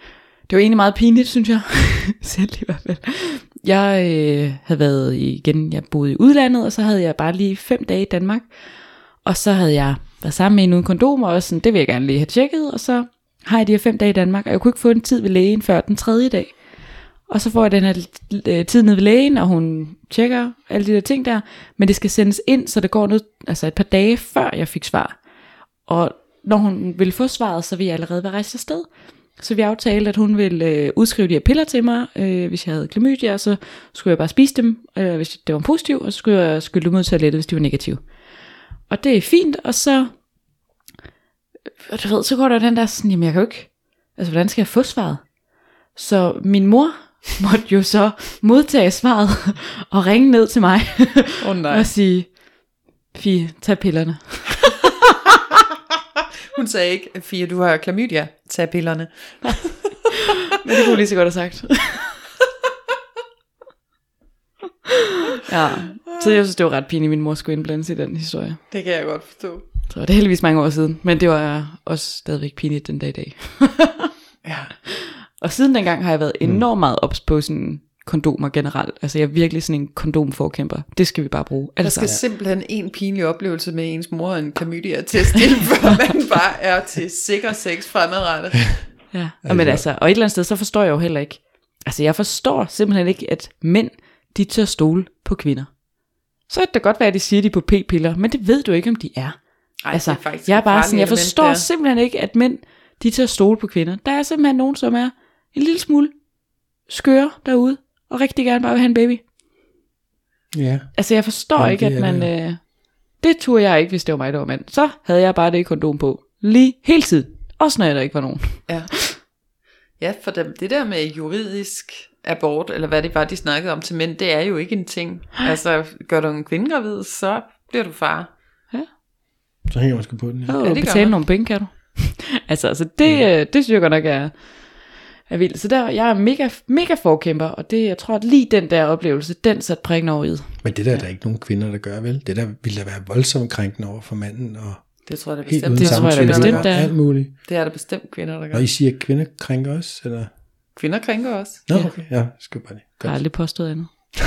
Det var egentlig meget pinligt, synes jeg. Selv i hvert fald. Jeg havde været jeg boede i udlandet, og så havde jeg bare lige 5 dage i Danmark. Og så havde jeg været sammen med en uden kondomer, og sådan, det vil jeg gerne lige have tjekket. Og så har jeg de her 5 dage i Danmark, og jeg kunne ikke få en tid ved lægen før den 3. dag. Og så får jeg den her tid ned ved lægen, og hun tjekker alle de der ting der. Men det skal sendes ind, så det går noget, altså et par dage før jeg fik svar. Og når hun ville få svaret, så ville jeg allerede være rejst afsted. Så vi aftalte, at hun ville udskrive de her piller til mig, hvis jeg havde klamydia, så skulle jeg bare spise dem, hvis det var positiv, og så skulle jeg skylle dem ud til toilettet, hvis de var negative. Og det er fint, og så, så går der den der sådan, jamen jeg kan jo ikke, altså hvordan skal jeg få svaret? Så min mor måtte jo så modtage svaret og ringe ned til mig og sige, Fie, tag pillerne. Hun sagde ikke, Fie, du har klamydia, tag pillerne. Men det kunne lige så godt have sagt. Ja, så jeg synes, det var ret pinligt, at min mor skulle indblandes i den historie. Det kan jeg godt forstå. Så det er heldigvis mange år siden, men det var også stadigvæk pinligt den dag i dag. Ja. Og siden dengang har jeg været enormt meget ops på sådan kondomer generelt. Altså jeg er virkelig sådan en kondomforkæmper. Det skal vi bare bruge. Der skal simpelthen en pinlig oplevelse med ens mor og en klamydia-test, før man bare er til sikker sex fremadrettet. Ja, men altså, og et eller andet sted, så forstår jeg jo heller ikke. Altså jeg forstår simpelthen ikke, at mænd, de tør stole på kvinder. Så kan det godt være, at de siger, at de er på p-piller, men det ved du ikke, om de er. Ej, altså, det er jeg er bare sådan, jeg forstår simpelthen ikke, at mænd, de tør stole på kvinder. Der er simpelthen nogen, som er en lille smule skøre derude, og rigtig gerne bare vil have en baby. Ja. Altså jeg forstår ikke, at man... det turde jeg ikke, hvis det var mig, der var mand. Så havde jeg bare det kondom på. Lige hele tiden. Også når der ikke var nogen. Ja, ja, for det der med juridisk abort, eller hvad det var, de snakkede om til mænd, det er jo ikke en ting. Altså, gør du en kvinde gravid, så bliver du far. Ja. Så hænger man sgu på den. Ja. Og betale nogle penge, kan du. altså det synes jeg godt nok er vildt. Så der, jeg er mega forkæmper, og det, jeg tror, at lige den der oplevelse, den satte prikken over i. Men det der er der ikke nogen kvinder, der gør, vel? Det der ville da være voldsomt krænkende over for manden, og det tror jeg da helt bestemt. uden samtykke, alt muligt. Det er der bestemt kvinder, der gør. Og I siger, at kvinder krænker os, eller? Kvinder krænker os. Nå, okay. Ja, skal bare lige. Jeg har aldrig påstået andet.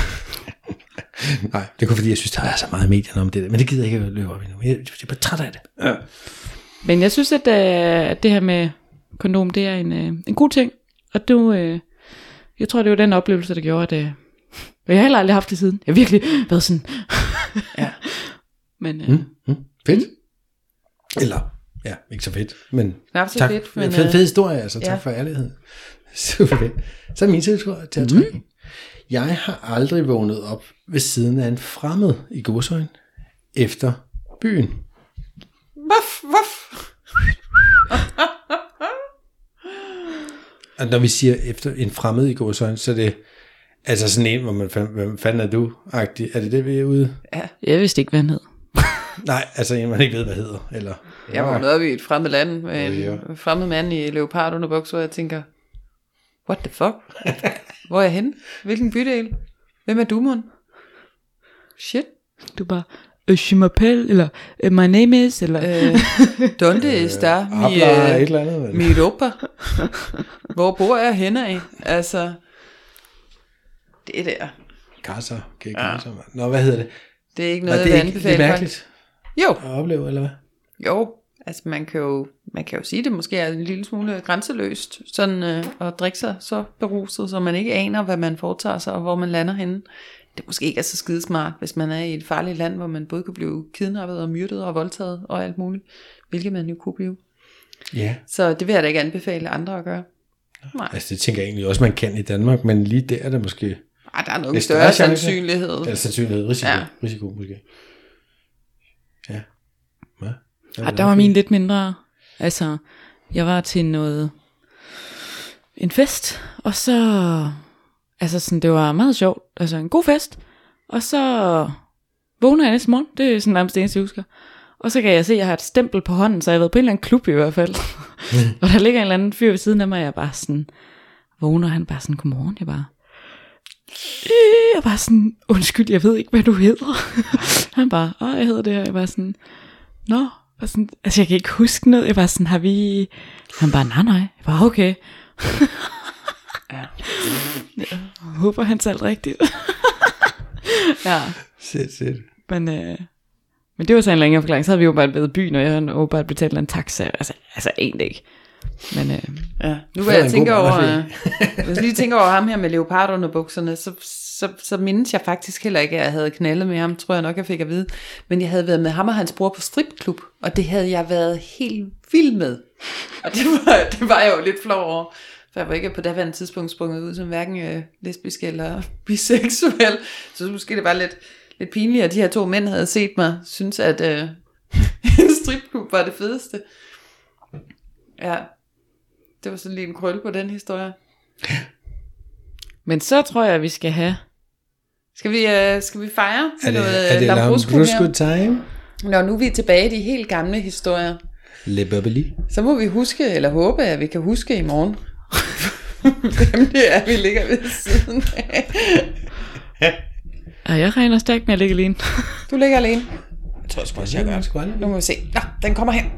Nej, det er kun fordi, jeg synes, der er så meget i medierne om det der. Men det gider jeg ikke at løbe op i nu. Jeg er bare træt af det. Ja. Men jeg synes, at det her med kondom, det er en god ting. Og det, jeg tror, det var den oplevelse, der gjorde, at jeg har heller aldrig haft det siden. Jeg har virkelig været sådan. Ja. Men, fedt. Eller, ja, ikke så fedt. Men knap så tak. Fedt. Men, fed historie, altså. Tak for ærlighed. Super fedt. Så er min situation til at trække. Jeg har aldrig vågnet op ved siden af en fremmed i godsøjne efter byen. Wuff. Og når vi siger efter en fremmed i godsøjne, så er det altså sådan en, hvor man hvem fanden er du-agtig. Er det vi er ude? Ja. Jeg vidste ikke, hvad han hed. Nej, altså en, man ikke ved, hvad hedder. Eller, jeg var nede i et fremmed land med en fremmed mand i leopard underbukser, og jeg tænker, what the fuck? Hvor er jeg henne? Hvilken bydel? Hvem er du, mon? Shit. Du bare, je m'appelle, eller my name is, eller... Donde is der? et eller andet. Mi Europa. Hvor bor jeg henne af? Altså, det der. Kasser. Nå, hvad hedder det? Det er ikke noget, jeg vil anbefale. Det er mærkeligt. Jo. At opleve, eller hvad? Jo, altså man kan jo sige, det måske er en lille smule grænseløst, sådan at drikke sig så beruset, så man ikke aner, hvad man foretager sig, og hvor man lander henne. Det måske ikke er så skidesmart, hvis man er i et farligt land, hvor man både kan blive kidnappet og myrdet og voldtaget og alt muligt, hvilket man jo kunne blive. Ja. Så det vil jeg da ikke anbefale andre at gøre. Nej. Altså det tænker jeg egentlig også, man kan i Danmark, men lige der er det måske... Ej, der er nok større sandsynlighed. Eller sandsynlighed, risiko måske. Ja. Der var min lidt mindre. Altså, jeg var til en fest, og så, altså sådan, det var meget sjovt, altså en god fest, og så vågner jeg næste morgen, det er sådan nærmest det eneste, jeg husker, og så kan jeg se, at jeg har et stempel på hånden, så jeg har været på en eller anden klub i hvert fald, og der ligger en eller anden fyr ved siden af mig, og jeg bare sådan, vågner, han bare sådan, godmorgen, jeg bare sådan, undskyld, jeg ved ikke, hvad du hedder. Han bare, jeg hedder det her. Jeg bare sådan, nå, sådan, altså jeg kan ikke huske noget. Jeg bare sådan, han bare, nej. Jeg bare, okay. Jeg håber, han talte rigtigt. Ja. Sæt. Men det var så en længere forklaring. Så havde vi jo bare været i byen, og jeg havde jo bare betalt en taxa. Altså egentlig ikke. Men ja. Nu vil jeg tænke over, hvis lige tænker over ham her med leopardunderbukserne, så mindes jeg faktisk heller ikke, at jeg havde knaldet med ham, tror jeg nok, jeg fik at vide. Men jeg havde været med ham og hans bror på stripklub, og det havde jeg været helt vild med. Og det var jeg jo lidt flov over, for jeg var ikke på daværende tidspunkt sprunget ud som hverken lesbisk eller biseksuel. Så måske det var lidt pinligt, at de her 2 mænd havde set mig, synes at en stripklub var det fedeste. Ja, det var sådan lige en krølle på den historie. Men så tror jeg, at vi skal have... Skal vi fejre Er noget det Lambrusco time? Når nu vi er tilbage i de helt gamle historier, Le Bubbly. så må vi huske, eller håbe, at vi kan huske i morgen, hvem det er, vi ligger ved siden af. Ja, jeg regner stærkt med at ligge alene. Du ligger alene. Jeg tror sgu også, jeg gør. Nu må vi se. Nå, den kommer her.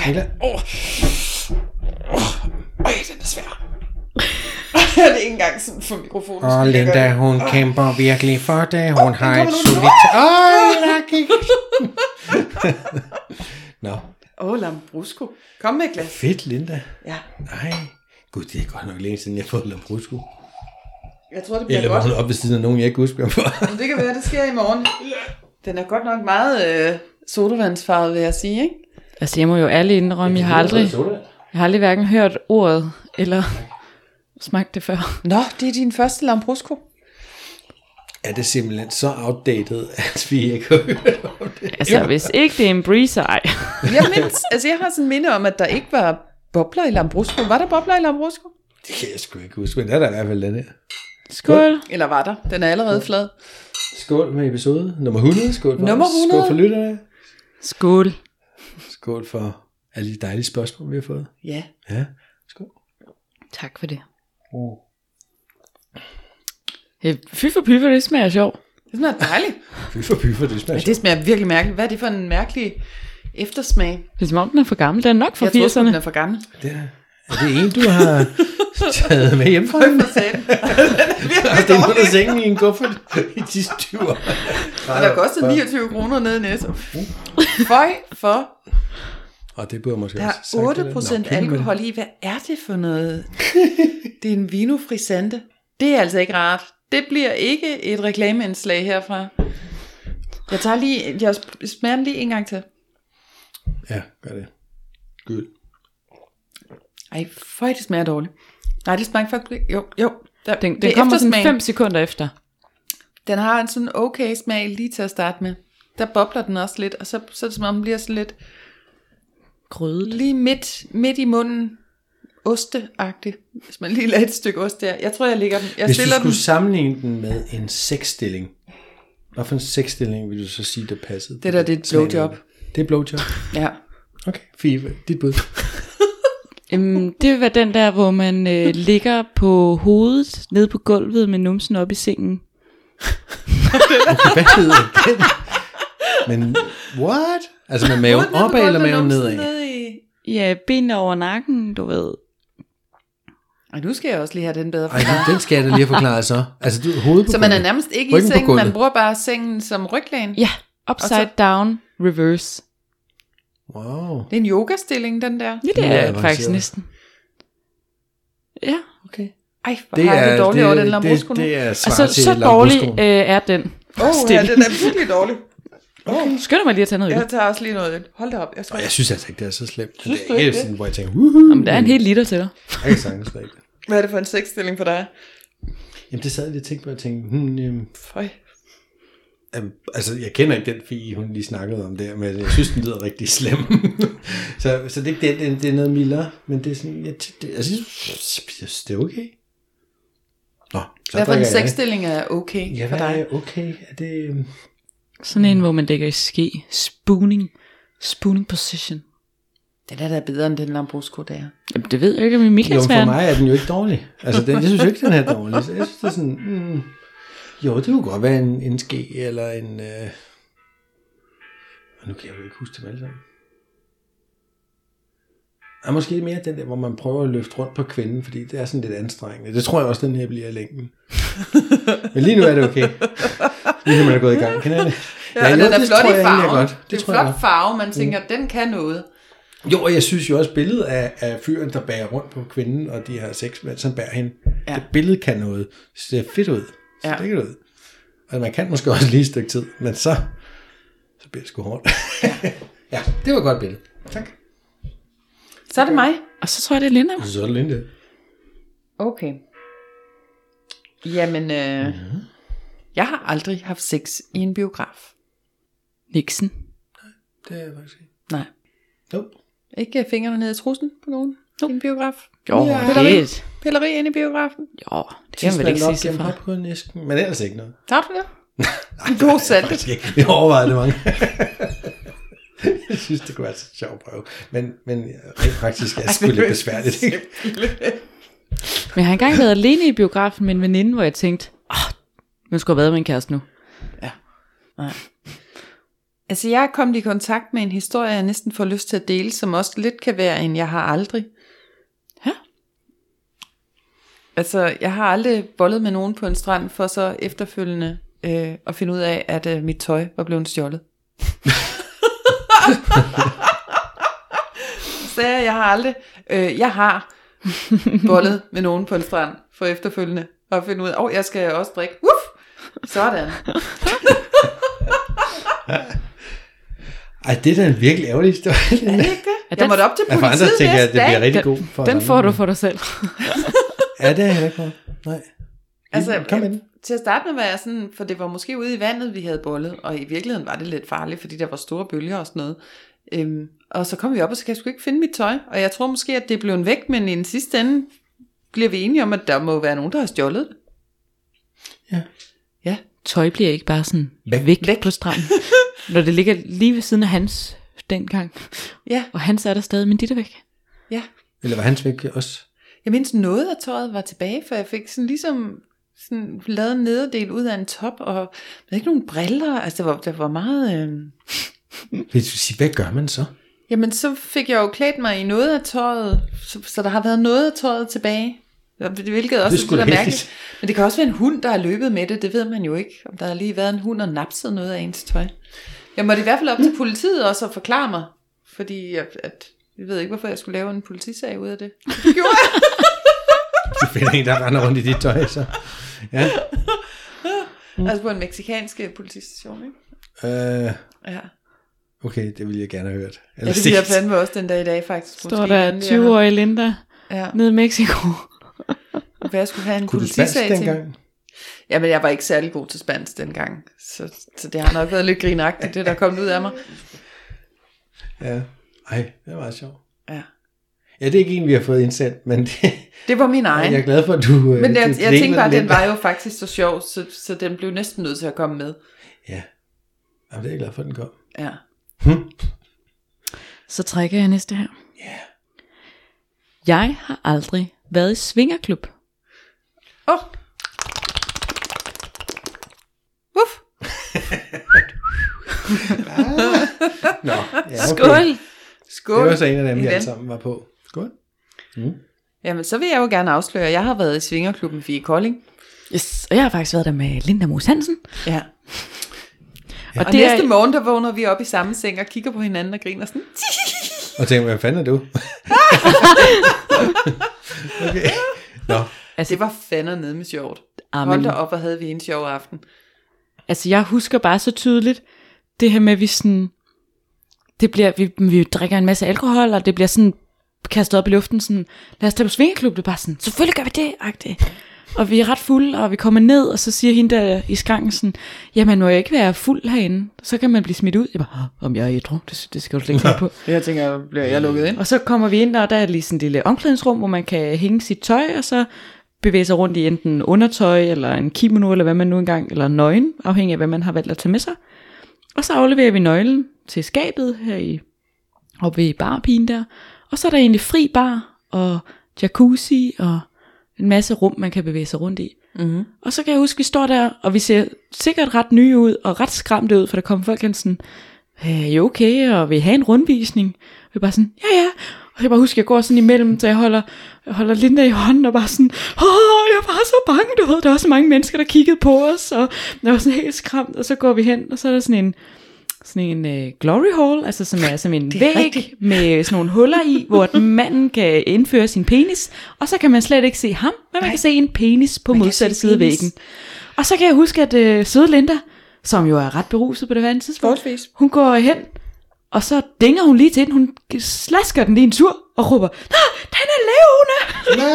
Den er svær. Det er ikke engang sådan for mikrofonen. Og Linda, hun kæmper virkelig for det. Hun har et solidt... der gik... Nå. Lambrusco. Kom med et glas. Fedt, Linda. Ja. Nej. Gud, det er godt nok længe siden, jeg har fået Lambrusco. Jeg tror, det bliver Eller godt. var hun oppe ved siden af nogen, jeg ikke husker for. Men det kan være, det sker i morgen. Den er godt nok meget sodavandsfarvet, vil jeg sige, ikke? Altså, jeg må jo ærligt indrømme, jeg har aldrig hverken hørt ordet, eller smagt det før. Nå, det er din første Lambrusco. Er det simpelthen så outdated, at vi ikke har hørt om det? Altså, hvis ikke det er en breezer, ej. Jeg har sådan en minde om, at der ikke var bobler i Lambrusco. Var der bobler i Lambrusco? Det kan jeg sgu ikke huske, men der er der i hvert fald den her. Skål. Eller var der? Den er allerede flad. Skål med episode nummer 100. Skål for nummer 100. Skål for lytterne. Skål. Skål for alle de dejlige spørgsmål, vi har fået. Ja. Ja, skål. Tak for det. Ja, fy for pyfer, det smager sjovt. Det smager dejligt. Fy for pyfer, det smager Men det smager virkelig mærkeligt. Hvad er det for en mærkelig eftersmag? Det er som om, den er for gammel. Den er nok for 80'erne. Jeg tror, den er for gammel. Er det en, du har taget med hjemmefra? Den er virkelig Det er noget, der sengen i en kuffert i de styver. Og der koster 29 kroner nede i Netto. Føj for. Og det burde måske Der også er 8% alkohol i. Hvad er det for noget? Det er en vino frisante. Det er altså ikke rart. Det bliver ikke et reklameindslag herfra. Jeg smager den lige en gang til. Ja, gør det. Gud. Ej, føj, det smager dårligt. Nej, det smager faktisk ikke. Jo. Den kommer sådan 5 sekunder efter. Den har en sådan okay smag lige til at starte med. Der bobler den også lidt, og så er det som om den bliver sådan lidt Grødet. lige midt i munden. Osteagtigt. Hvis man lige lader et stykke ost der. Jeg tror, jeg ligger den. Hvis du skulle sammenligne den med en sexstilling, hvad for en sexstilling vil du så sige, der passede? Det der, det er et blowjob. Det er blowjob? Ja. Okay, Five, dit bud. Det vil være den der, hvor man ligger på hovedet, nede på gulvet med numsen op i sengen. Hvad hedder den? Men what? Altså med maven opad eller maven nedad? Ja, benene over nakken, du ved. Ej, nu skal jeg også lige have den bedre Ej, forklaret. den skal jeg da lige have forklaret så. Altså hovedet på Så man er gulvet. nærmest ikke i Ryggen på sengen, gulvet. man bruger bare sengen som ryglæn. Ja, upside down, reverse. Wow. Det er en yogastilling, den der. Ja, det Ja, er avanceret. faktisk næsten. Ja. Okay. Ej, hvor har jeg det dårligt over den Lambrusco nu. det er svar Altså, til så dårlig Lambruscoen. er den. Ja, stilling. den er virkelig dårlig. Okay. Skynder mig lige at tage noget Jeg øl. tager også lige noget øl. Hold da op. Og jeg synes altså ikke, det er så slemt. Synes Det du er ikke ikke det? sådan, hvor jeg tænker, woohoo. Jamen, der er en hel liter til dig. Jeg kan sagtens ikke. Hvad er det for en sexstilling for dig? Jamen det sad jeg lige og tænkte på, og tænkte, Føj. altså jeg kender ikke den Fie, hun lige snakkede om der, men jeg synes, den lyder rigtig slem. så det er ikke det er noget mildere, men det er sådan, jeg synes, det er okay. Nå, så Hvad for en drikker jeg det. sexstilling er okay Ja, for hvad dig? er okay? Er det... Sådan en, hvor man lægger i ske. Spooning position. Den er da bedre end den Lambrusco, der. Jamen, det ved jeg ikke, om i Jo, Michaels for verden. mig er den jo ikke dårlig. Altså, jeg synes jo ikke, den er dårlig. Så jeg synes, det er sådan... jo, det kunne godt være en ske, eller en... Nu kan jeg jo ikke huske dem alle sammen. er måske mere den der, hvor man prøver at løfte rundt på kvinden, fordi det er sådan lidt anstrengende. Det tror jeg også, den her bliver i længden. Men lige nu er det okay. Lige nu man er gået i gang. Kan jeg det? Ja, den er flot i farven. Det er flot farve, man tænker, den kan noget. Jo, og jeg synes jo også, billedet af fyren, der bærer rundt på kvinden, og de har sex, mens han bærer hende. Ja. Det billede kan noget. Det ser fedt ud. Det ser ud. Og man kan måske også lige et stykke tid, men så bliver det sgu hårdt. Ja, det var et godt billede. Tak. Så er det mig. Og så tror jeg, det er Linda. Så er det Linda. Okay. Jamen, jeg har aldrig haft sex i en biograf. Nixon. Nej, det er jeg faktisk ikke. Nej. Nope. Ikke fingrene ned i trussen på nogen i en biograf? Jo, det pilleri inde i biografen? Jo, det kan man vel ikke sige sig fra. På næsten, men ellers ikke noget. Tager du det? God salt. Vi overvejede det mange. Jeg synes, det kunne være så sjov prøve. Men rent faktisk er det sgu lidt besværligt. Ikke? Men jeg har engang været alene i biografen med en veninde, hvor jeg tænkte, man skulle have været med en kæreste nu. Ja. Nej. Altså, jeg er kommet i kontakt med en historie, jeg næsten får lyst til at dele, som også lidt kan være en, jeg har aldrig. Ja. Altså, jeg har aldrig bollet med nogen på en strand, for så efterfølgende at finde ud af, at mit tøj var blevet stjålet. Så jeg har aldrig, jeg har bollet med nogen på en strand, for efterfølgende at finde ud af, jeg skal også drikke. Sådan. Ej, det er da en virkelig ærgerlig historie. Er det ikke det? Jeg måtte op til politiet næste dag. Jeg, det bliver rigtig god for den får du for dig selv. Ja, det er jeg ikke. Nej. Altså, til at starte med var jeg sådan, for det var måske ude i vandet, vi havde bollet, og i virkeligheden var det lidt farligt, fordi der var store bølger og sådan noget. Og så kom vi op, og så kan jeg sgu ikke finde mit tøj, og jeg tror måske, at det blev en væk, men i den sidste ende bliver vi enige om, at der må være nogen, der har stjålet det. Ja. Tøj bliver ikke bare sådan væk på stranden, når det ligger lige ved siden af hans dengang. Ja. Og hans er der stadig, men dit er væk. Ja. Eller var hans væk også? Jeg mindes noget af tøjet var tilbage, for jeg fik sådan ligesom lavet en nederdel ud af en top, og ikke nogen briller. Altså det var meget... Vil du sige, hvad gør man så? Jamen så fik jeg jo klædt mig i noget af tøjet, så der har været noget af tøjet tilbage. Hvilket også er mærkeligt. Men det kan også være en hund, der har løbet med det. Det ved man jo ikke. Om der har lige været en hund og napset noget af ens tøj. Jeg måtte i hvert fald op til politiet også og forklare mig. Fordi jeg ved ikke, hvorfor jeg skulle lave en politisag ud af det. Det gjorde jeg. Du finder en, der render rundt i dit tøj, så. Ja. Altså på en mexikansk politistation, ikke? Ja. Okay, det ville jeg gerne have hørt. Eller det vil jeg fandme også den dag i dag, faktisk. Står der 20-årige Linda nede i Mexico. Hvad jeg skulle have en politisag til. Kunne du spansk dengang? Jamen, jeg var ikke særlig god til spansk dengang. Så det har nok været lidt grinagtigt, det der kom ud af mig. Ja, ej, det var meget sjovt. Ja. Ja, det er ikke en, vi har fået indsendt, men det var min egen. Jeg er glad for, at du... Men jeg tænkte bare, at den var jo faktisk så sjov, så den blev næsten nødt til at komme med. Ja, jamen, det er jeg glad for, at den kom. Ja. Så trækker jeg næste her. Ja. Yeah. Jeg har aldrig været i svingerklub. Nå, ja, okay. Skål. Skål. Det var så en af dem, vi alle sammen var på. Skål. Jamen, så vil jeg jo gerne afsløre, at jeg har været i svingerklubben Fie Kolding. Yes, og jeg har faktisk været der med Linda Moos Hansen. Ja. Og næste morgen, der vågner vi op i samme seng og kigger på hinanden og griner sådan. Og tænker, hvad fanden er du? Okay. Nå. Altså, det var fandme nede med sjovt. Hold da op, og havde vi en sjov aften. Altså, jeg husker bare så tydeligt, det her med, at vi sådan, det bliver, vi drikker en masse alkohol, og det bliver sådan kastet op i luften, sådan, lad os tage på svingerklub, det er bare sådan, selvfølgelig gør vi det, agtigt. Og vi er ret fulde, og vi kommer ned, og så siger hende der i skranken sådan, jamen må jeg ikke være fuld herinde, så kan man blive smidt ud. Jeg bare, om jeg er ædru, det skal du slet ikke tænke på. Det jeg tænker, bliver jeg lukket ind? Og så kommer vi ind, og der er lige sådan et lille omklædningsrum, hvor man kan hænge sit tøj, og så bevæge sig rundt i enten undertøj, eller en kimono, eller hvad man nu engang, eller nøgen, afhængig af hvad man har valgt at tage med sig. Og så afleverer vi nøglen til skabet her oppe ved barpigen der, og så er der egentlig fri bar, og jacuzzi, og en masse rum, man kan bevæge sig rundt i. Mm-hmm. Og så kan jeg huske, vi står der, og vi ser sikkert ret nye ud, og ret skræmte ud, for der kommer folk ind sådan, er I okay, og vil I have en rundvisning? Og vi bare sådan, ja. Og jeg bare husker, jeg går sådan imellem, så jeg holder Linda i hånden, og bare sådan, jeg var så bange, du ved, der var så mange mennesker, der kiggede på os, og jeg var sådan helt skræmt, og så går vi hen, og så er der sådan en glory hall, altså som er som en væg rigtigt. Med sådan nogle huller i, hvor manden kan indføre sin penis, og så kan man slet ikke se ham, men man kan se en penis på modsatte side af væggen. Og så kan jeg huske, at søde Linda, som jo er ret beruset på det andet tidspunkt, hun går hen, og så dinger hun lige til den, hun slasker den lige en tur, og råber, den er levende!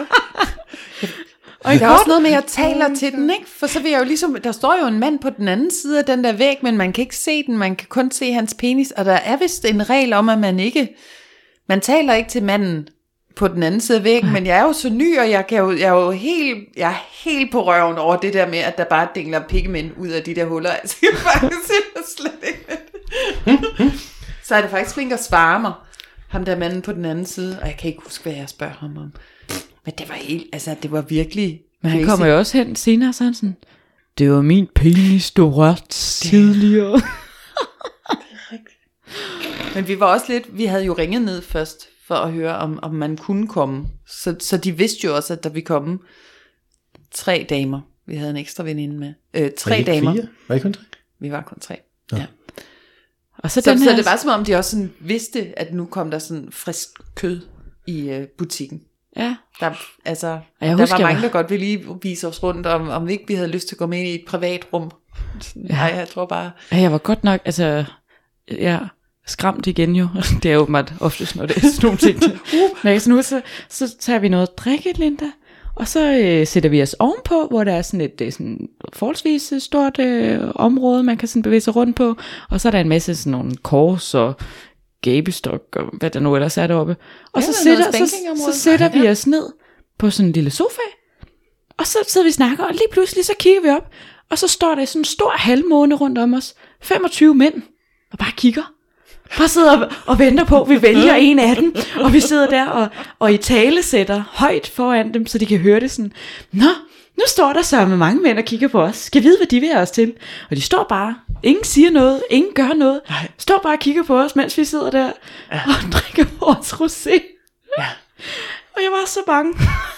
Og der er også noget med, at jeg taler til den, ikke? For så vil jeg jo ligesom, der står jo en mand på den anden side af den der væg, men man kan ikke se den, man kan kun se hans penis, og der er vist en regel om, at man taler ikke til manden på den anden side af væggen, men jeg er jo så ny, og jeg er helt på røven over det der med, at der bare dingler pikkemænd ud af de der huller. Altså, jeg faktisk slet ikke. Så er det faktisk flink at svare mig, ham der manden på den anden side, og jeg kan ikke huske, hvad jeg spørger ham om. Men det var helt, altså det var virkelig. Men han kommer jo også hen senere, så han sådan, det var min penis, du rørte tidligere. Men vi var også lidt, vi havde jo ringet ned først, for at høre, om man kunne komme. Så de vidste jo også, at der ville komme 3 damer. Vi havde en ekstra veninde med. 3 damer. 4? Var I kun 3? Vi var kun 3, ja. Og så det var som om, de også sådan vidste, at nu kom der sådan frisk kød i butikken. Ja. Der var mange, der godt ville lige vise os rundt, om ikke vi havde lyst til at gå med i et privat rum. Nej, jeg tror bare. Ja, jeg var godt nok, skræmt igen jo. Det er jo meget oftest, når det er sådan nogle ting. Men nu så tager vi noget at drikke, Linda. Og så sætter vi os ovenpå, hvor der er sådan et sådan forholdsvis stort område, man kan sådan bevæge sig rundt på. Og så er der en masse sådan nogle kors og gabestok og hvad der nu ellers er deroppe. Og så sætter vi os ned på sådan en lille sofa. Og så sidder vi og snakker, og lige pludselig så kigger vi op. Og så står der sådan en stor halvmåne rundt om os. 25 mænd. Og bare kigger. Bare sidder og venter på, vi vælger en af dem, og vi sidder der og i tale sætter højt foran dem, så de kan høre det sådan, nu står der så med mange mænd og kigger på os, skal vide, hvad de vil have os til, og de står bare, ingen siger noget, ingen gør noget, står bare og kigger på os, mens vi sidder der og drikker vores rosé, og jeg var så bange.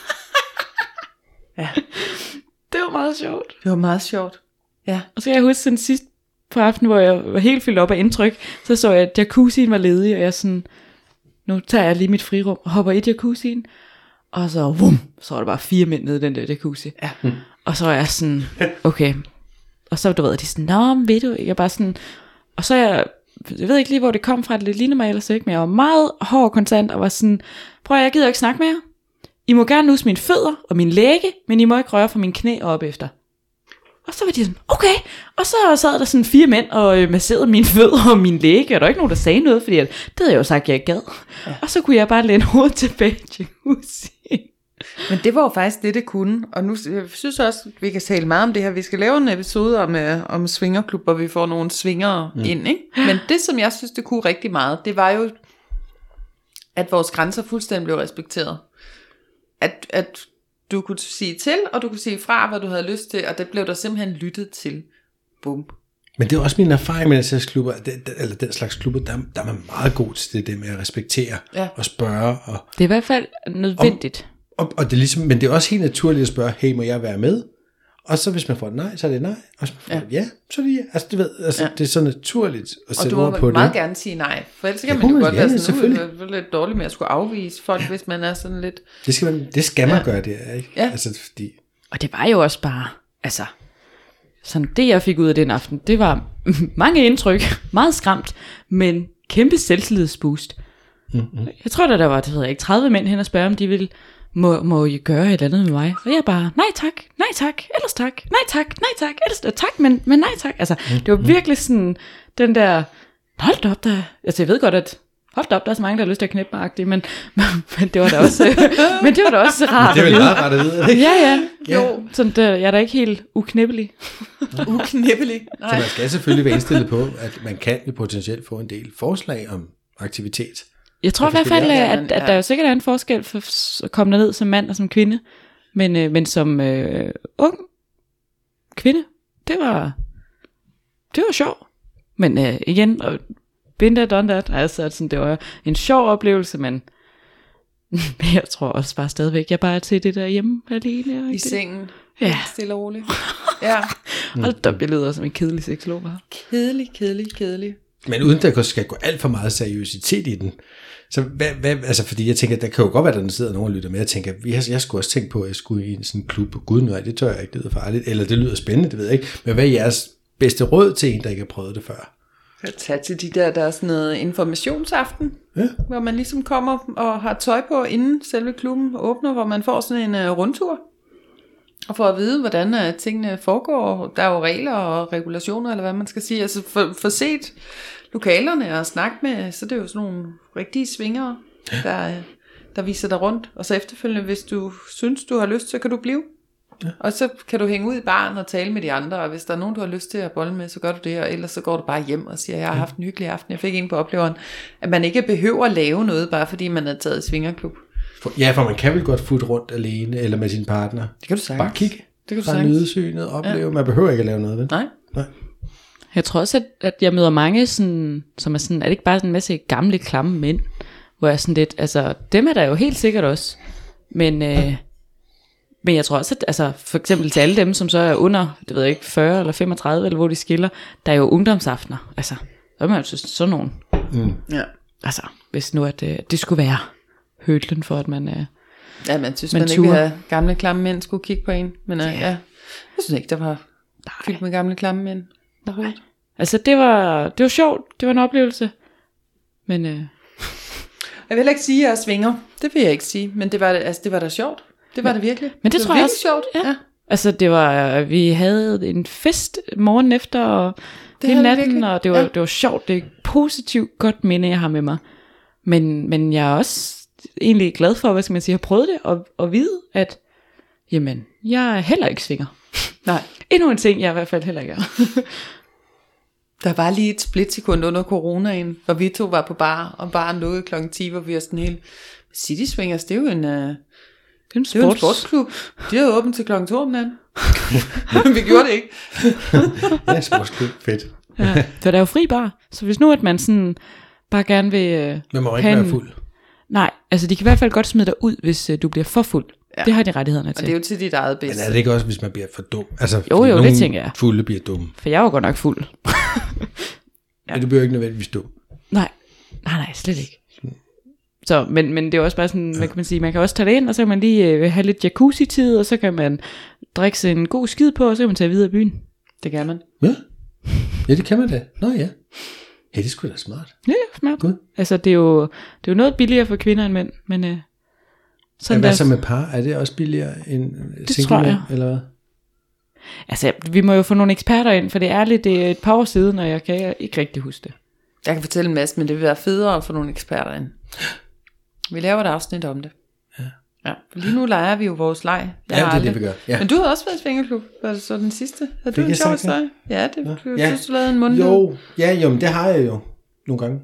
Det var meget sjovt. Det var meget sjovt, ja. Og så kan jeg huske sådan sidst på aftenen, hvor jeg var helt fyldt op af indtryk, så jeg, at jacuzzien var ledig, og jeg sådan, nu tager jeg lige mit frirum og hopper i jacuzzien, og så var der bare 4 mænd nede i den der jacuzzi. Ja. Og så er jeg sådan, okay. Og så de sådan, ved du, jeg bare sådan, og så jeg ved ikke lige, hvor det kom fra, det ligner mig ellers ikke, men jeg var meget hård og kontant, og var sådan, prøv, jeg gider ikke snakke mere. I må gerne nusse mine fødder og mine læge, men I må ikke røre fra mine knæ op efter. Og så var de sådan, okay. Og så sad der sådan 4 mænd og masserede mine fødder og mine læge, og der var ikke nogen, der sagde noget, fordi det havde jeg jo sagt, jeg ikke gad. Ja. Og så kunne jeg bare læne hovedet tilbage til jacuzzien. Men det var jo faktisk det kunne. Og nu jeg synes også, vi kan tale meget om det her. Vi skal lave en episode om swingerklub, hvor vi får nogle swingere ind, ikke? Men det, som jeg synes, det kunne rigtig meget, det var jo, at vores grænser fuldstændig blev respekteret. At du kunne sige til, og du kunne sige fra, hvad du havde lyst til, og det blev der simpelthen lyttet til. Bum. Men det er også min erfaring med den slags klubber, der er man meget god til det med at respektere og spørge. Og, det er i hvert fald nødvendigt. Og det er ligesom, men det er også helt naturligt at spørge, hey, må jeg være med? Og så hvis man får et nej, så er det nej. Og så får man ja, så er det ja. Altså, du ved, det er så naturligt at sætte ord på det. Og du må meget gerne sige nej. For ellers kan man jo godt være sådan, det er lidt dårligt med at skulle afvise folk, hvis man er sådan lidt. Det skal man gøre det, ikke? Ja. Altså, fordi. Og det var jo også bare, altså, sådan det jeg fik ud af den aften, det var mange indtryk, meget skræmt, men kæmpe selvtillidsboost. Mm-hmm. Jeg tror der var, det ved jeg ikke, 30 mænd hen og spørge, om de ville, må I gøre et eller andet med mig? Og jeg bare, nej tak, ellers tak, nej tak, ellers tak, men nej tak. Altså, det var virkelig sådan, den der, hold op der, altså jeg ved godt, at hold op, der er så mange, der har lyst til at knæppe mig, men det var da også, men det var da også rart. Det er vel rart at vide, ikke? Ja. Jo. Sådan der, jeg er da ikke helt uknæppelig. Uknæppelig? Nej. Så man skal selvfølgelig være indstillet på, at man kan jo potentielt få en del forslag om aktivitet. Jeg tror i hvert fald, at der jo sikkert er en forskel for at komme derned som mand og som kvinde, men som ung kvinde, det var sjovt. Men igen, been there, done that, altså sådan, det var en sjov oplevelse, men Men jeg tror også bare stadigvæk, jeg bare er til det der hjemme alene. I sengen. Ja. Stille og roligt. Ja. Hold da, jeg lyder som en kedelig seksolog bare. Kedelig. Men uden der skal gå alt for meget seriøsitet i den. Så altså fordi jeg tænker, der kan jo godt være, der sidder nogen og lytter med, jeg tænker, jeg skulle også tænke på, at jeg skulle i en sådan klub. Gud, nej, det tør jeg ikke, det lyder farligt. Eller det lyder spændende, det ved jeg ikke. Men hvad er jeres bedste råd til en, der ikke har prøvet det før? At tage til de der er sådan noget informationsaften, hvor man ligesom kommer og har tøj på, inden selve klubben åbner, hvor man får sådan en rundtur. Og for at vide, hvordan tingene foregår. Der er jo regler og regulationer, eller hvad man skal sige. Altså for set lokalerne og snakke med, så det er jo sådan nogle rigtige svingere, der viser dig rundt. Og så efterfølgende, hvis du synes, du har lyst, så kan du blive. Ja. Og så kan du hænge ud i baren og tale med de andre, og hvis der er nogen, du har lyst til at bolle med, så gør du det, og ellers så går du bare hjem og siger, jeg har haft en hyggelig aften, jeg fik en på opleveren. At man ikke behøver at lave noget, bare fordi man er taget i svingerklub. Ja, for man kan vel godt futte rundt alene, eller med sin partner. Det kan du sagtens. Bare kigge. Det kan du bare nyde synet, opleve. Ja. Man behøver ikke at lave noget, vel? Nej. Jeg tror også, at jeg møder mange, sådan, som er sådan, er det ikke bare sådan en masse gamle, klamme mænd, hvor jeg er sådan lidt, altså, dem er der jo helt sikkert også, men jeg tror også, at altså, for eksempel til alle dem, som så er under, det ved jeg ikke, 40 eller 35, eller hvor de skiller, der er jo ungdomsaftener, altså, der er man jo sådan nogen. Ja. Altså, hvis nu at det skulle være hølten for, at man ja, man synes, man ikke vil have gamle, klamme mænd skulle kigge på en, men ja. Jeg synes ikke, der var fyldt med gamle, klamme mænd. Nej. Altså, det var sjovt, det var en oplevelse, men jeg vil heller ikke sige, at jeg svinger. Det vil jeg ikke sige. Men det var da sjovt. Det var det virkelig. Men det tror jeg også. Sjovt. Ja. Altså, vi havde en fest morgen efter, og hele natten, og det var sjovt. Det er et positivt, godt minde, jeg har med mig. Men jeg er også egentlig glad for, hvad skal man sige, at have prøvet det, og vide, at jamen, jeg er heller ikke svinger. Nej. Endnu en ting, jeg i hvert fald heller ikke er. Der var lige et splitsekund under coronaen, hvor vi to var på bar, og baren lukkede kl. 10, hvor vi var sådan helt, City Swingers, det er jo en sportsklub. De havde åbent til kl. 2 om natten. Vi gjorde det ikke. Ja, sportsklub, fedt. Ja, for der er jo fri bar, så hvis nu at man sådan bare gerne vil man må ikke være fuld. Nej, altså de kan i hvert fald godt smide dig ud, hvis du bliver for fuld. Ja. Det har de rettighederne til. Og det er jo til dit eget bedste. Men er det ikke også, hvis man bliver for dum? Altså, jo, det tænker jeg. Fulde bliver dumme. For jeg var godt nok fuld. Ja. Men det bliver ikke nødvendigvis dum. Nej, slet ikke. Så, men det er også bare sådan, hvad kan man sige, man kan også tage det ind, og så kan man lige have lidt jacuzzi-tid, og så kan man drikke sig en god skid på, og så kan man tage videre i byen. Det kan man. Ja, det kan man da. Nå ja. Ja, det er sgu da smart. Ja, smart. God. Altså, det er jo noget billigere for kvinder end mænd, men sådan hvad så med par? Er det også billigere end single mænd, eller hvad? Altså, vi må jo få nogle eksperter ind, for det er lidt et par år siden, og jeg kan ikke rigtig huske det. Jeg kan fortælle en masse, men det vil være federe at få nogle eksperter ind. Vi laver et afsnit om det. Ja, for lige nu leger vi jo vores leg. Ja, det er det, vi gør. Ja. Men du har også været i svingerklub. Var det så den sidste? Havde du en sjov historie? Ja, det synes du lavede en mund. Jo, men det har jeg jo nogle gange.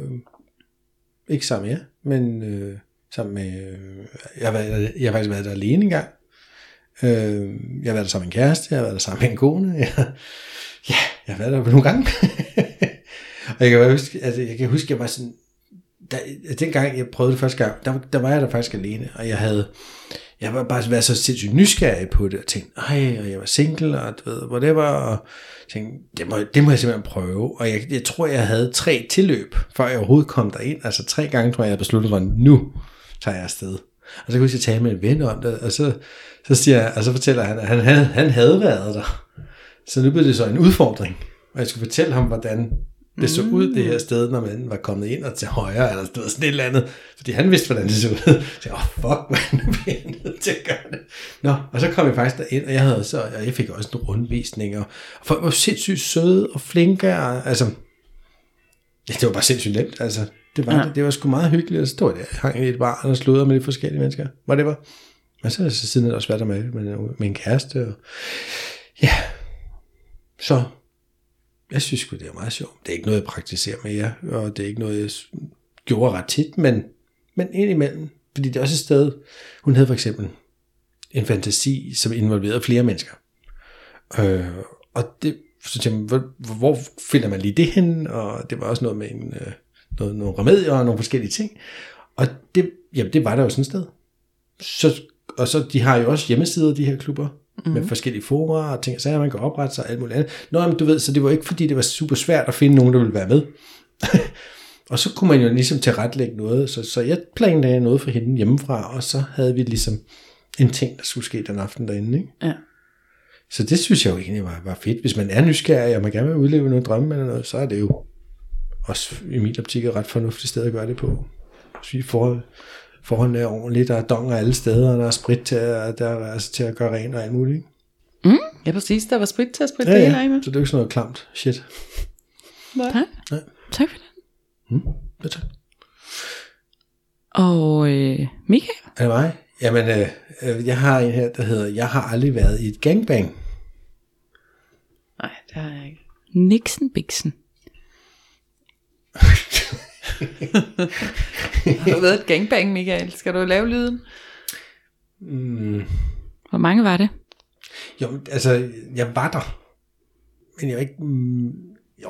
Ikke sammen med jer, men sammen med... Jeg har faktisk været der alene en gang. Jeg har været der sammen med en kæreste. Jeg har været der sammen med en kone. Jeg har været der nogle gange. Og jeg kan huske, jeg var sådan... Dengang jeg prøvede det første gang, der var jeg der faktisk alene, og jeg var bare været så sindssygt nysgerrig på det, og tænkte, og jeg var single, og du ved, whatever, og tænkte, det må jeg simpelthen prøve, og jeg tror, jeg havde 3 tilløb, før jeg overhovedet kom derind, altså 3 gange, tror jeg besluttede mig, nu tager jeg afsted. Og så kunne jeg tale med en ven om det, og så siger jeg, og så fortæller han, at han havde været der, så nu blev det så en udfordring, og jeg skulle fortælle ham, hvordan det så ud det her sted, når man var kommet ind og til højre, eller sådan et eller andet. Fordi han vidste, hvordan det så ud. Så jeg, fuck, man, nu bliver jeg nødt til at gøre det. Nå, og så kom jeg faktisk derind, og jeg fik også en rundvisning, og folk var sindssygt søde og flinke, og, altså, ja, det var bare sindssygt nemt, altså, det var sgu meget hyggeligt, og så stod jeg hang i et bar, og sludrede med de forskellige mennesker, whatever. Og så siden det også været der med en kæreste, og ja, så jeg synes sgu, det er meget sjovt. Det er ikke noget, jeg praktiserer med jer, og det er ikke noget, jeg gjorde ret tit, men indimellem, fordi det er også et sted, hun havde for eksempel en fantasi, som involverede flere mennesker. Og det, så tænkte jeg, hvor finder man lige det hen? Og det var også noget med nogle remedier og nogle forskellige ting. Og det var der jo sådan et sted. Og så de har jo også hjemmesider, de her klubber, med forskellige forer og ting, så man kan oprette sig og alt muligt andet. Nå, men du ved, så det var ikke fordi, det var super svært at finde nogen, der ville være med. Og så kunne man jo ligesom tilrettelægge noget, så jeg planlagde noget for hende hjemmefra, og så havde vi ligesom en ting, der skulle ske den aften derinde, ikke? Ja. Så det synes jeg jo egentlig var fedt. Hvis man er nysgerrig, og man gerne vil udleve nogle drømme eller noget, så er det jo også i min optik et ret fornuftigt sted at gøre det på. Så forholdene er ordentligt, der er donger alle steder, og der er sprit til at gøre rent og alt muligt, ikke? Ja, præcis. Der var sprit til at spritte det hele af med. Så det er jo ikke sådan noget klamt shit. Tak. Nej. Tak for det. Ja, tak. Og Michael? Er det mig? Jamen, jeg har en her, der hedder, jeg har aldrig været i et gangbang. Nej, det har jeg ikke. Nixon Bixen. Har du været et gangbang, Michael? Skal du lave lyden? Hvor mange var det? Jo, altså, jeg var der. Men jeg var ikke... jo.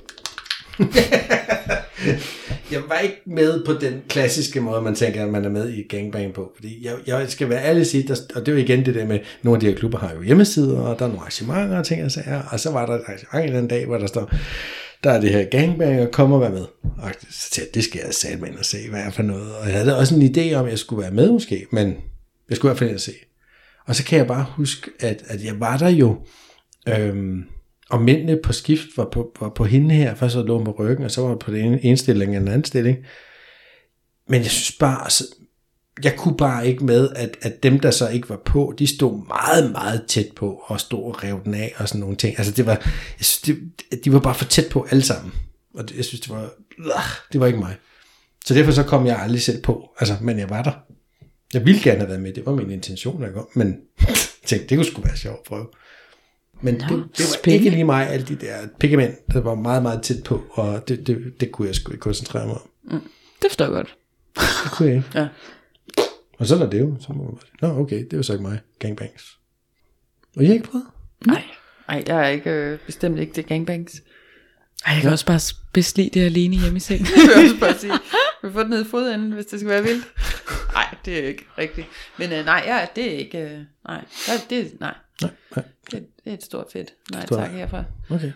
Jeg var ikke med på den klassiske måde, man tænker, at man er med i gangbang på. Fordi jeg skal være ærlig at sige, og det er jo igen det der med, nogle af de her klubber har jo hjemmesider, og der er nogle arrangementer og ting og sager, og så var der et arrangement en anden dag, hvor der står, der er det her gangbang, og kom og være med. Og så tænkte jeg, det skal jeg sætte mig ind og se, hvad er for noget. Og jeg havde også en idé om, at jeg skulle være med måske, men jeg skulle i hvert fald ind og se. Og så kan jeg bare huske, at jeg var der jo... og mændene på skift var på hende her. Først så lå på ryggen, og så var på den ene stilling og den anden stilling. Men jeg synes bare, altså, jeg kunne bare ikke med, at dem, der så ikke var på, de stod meget, meget tæt på, og stod og rev den af, og sådan nogle ting. Altså, de var bare for tæt på alle sammen. Og jeg synes, det var ikke mig. Så derfor så kom jeg aldrig selv på. Altså, men jeg var der. Jeg ville gerne have været med, det var min intention, jeg kom. Men jeg tænkte, det kunne sgu være sjovt at prøve. Men det var ikke lige mig, alle de der pikkemænd, der var meget, meget tæt på, og det kunne jeg sgu ikke koncentrere mig om. Det forstår jeg godt. Det kunne jeg ikke. Ja. Og så er det jo. Så må man sige, nå okay, det var så ikke mig. Gangbangs. Og I har ikke prøvet? Nej, jeg er ikke, bestemt ikke det gangbangs. Ej, jeg kan også bare bedst lide det alene hjemme i sengen. Jeg vil også bare sige, vi får det ned i fodenden, hvis det skal være vildt. Nej, det er ikke rigtigt. Men nej, det er ikke, nej. Nej. Det er et stort fedt. Nej, tak herfra. Okay.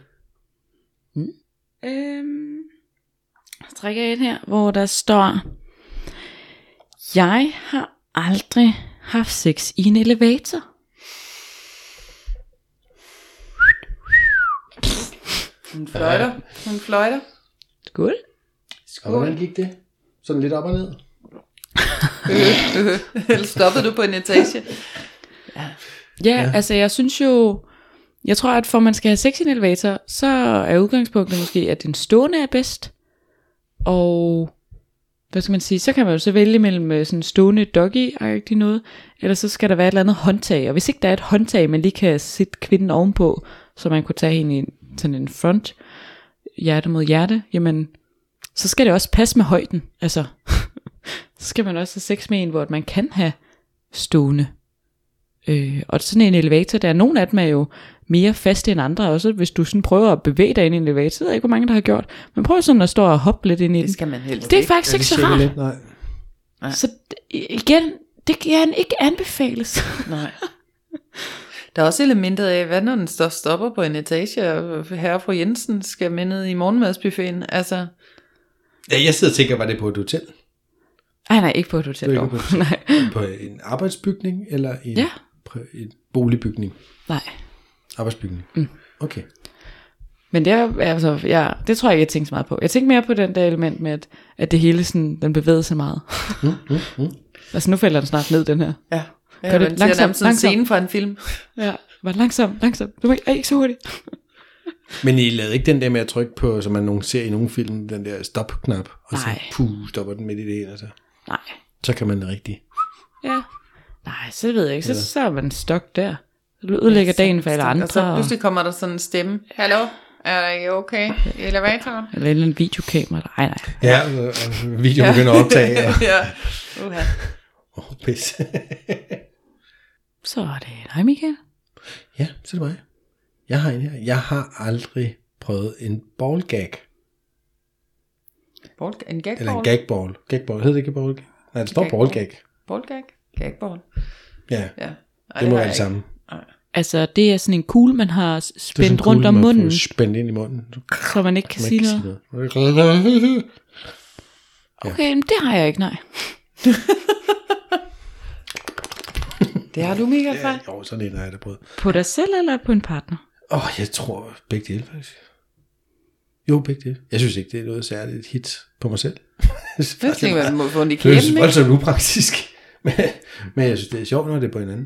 Så trækker jeg et her, hvor der står, jeg har aldrig haft sex i en elevator. Hun fløjter. Skål. Og hvordan gik det? Sådan lidt op og ned? Eller stoppede du på en etage? Ja, altså jeg synes jo, jeg tror at for man skal have sex i en elevator, så er udgangspunktet måske, at den stående er bedst. Og hvad skal man sige, så kan man jo så vælge mellem sådan stående doggy-agtigt noget, eller så skal der være et eller andet håndtag. Og hvis ikke der er et håndtag, man lige kan sætte kvinden ovenpå, så man kunne tage hende i sådan en front, hjerte mod hjerte, jamen, så skal det også passe med højden. Altså, så skal man også have sex med en, hvor man kan have stående. Og sådan en elevator, der er nogle af dem er jo mere faste end andre, også hvis du sådan prøver at bevæge dig ind i en elevator, så ved jeg ikke, hvor mange der har gjort, men prøv sådan at stå og hoppe lidt ind i den. Det skal man helst. Det er faktisk ikke så rart. Lidt, nej. Så igen, det kan ikke anbefales. Nej. Der er også elementet af, hvad når den stopper på en etage, og herre og fru Jensen skal med ned i morgenmadsbuffeten, altså. Ja, jeg sidder og tænker, var det på et hotel? Nej, ikke på et hotel. Ikke på et hotel. Nej. På en arbejdsbygning, eller en, Ja. en boligbygning? Nej. Arbejdsbygning. Okay. Men det er altså, det tror jeg ikke, jeg tænkte så meget på. Jeg tænkte mere på den der element med, at det hele sådan, den bevægede sig meget. Altså nu falder den snart ned, den her. Ja. Gør det langsomt. Sådan en scene fra en film. Ja, bare langsomt. Du må ikke så hurtigt. Men I lavede ikke den der med at trykke på, som man nogle ser i nogle film, den der stop-knap, og Nej. så stopper den midt i det hele, altså. Nej. Så kan man det rigtigt. Ja. Nej, så ved jeg ikke. Så er man stok der. Så du udlægger dagen for alle andre. Og så pludselig kommer der sådan en stemme. Hallo, er der ikke okay i elevatoren? Eller et eller andet videokamera. Nej. Ja, og videoen begynder at optage. Og... ja. Pis. Så er det dig, Michael. Ja, så er det mig. Jeg har en her. Jeg har aldrig prøvet en ballgag. En gagball? Eller en gagball. Gagball, hedder det ikke ball? Nej, det står ballgag. Ballgag? Gagball. Ja, Ej, det må være det samme. Altså, det er sådan en kugle, man har spændt rundt om munden, Spændt ind i munden. så man ikke kan sige noget. Okay, men det har jeg ikke, nej. Det har du, Michael, fra? Jo, sådan en har jeg da prøvet. På dig selv eller på en partner? Jeg tror begge dele, faktisk. Jo, begge dele. Jeg synes ikke, det er noget særligt hit på mig selv. Jeg tænker, man må få en i Det er kæben, ikke? voldsomt upraktisk. Men jeg synes, det er sjovt, når det er på hinanden.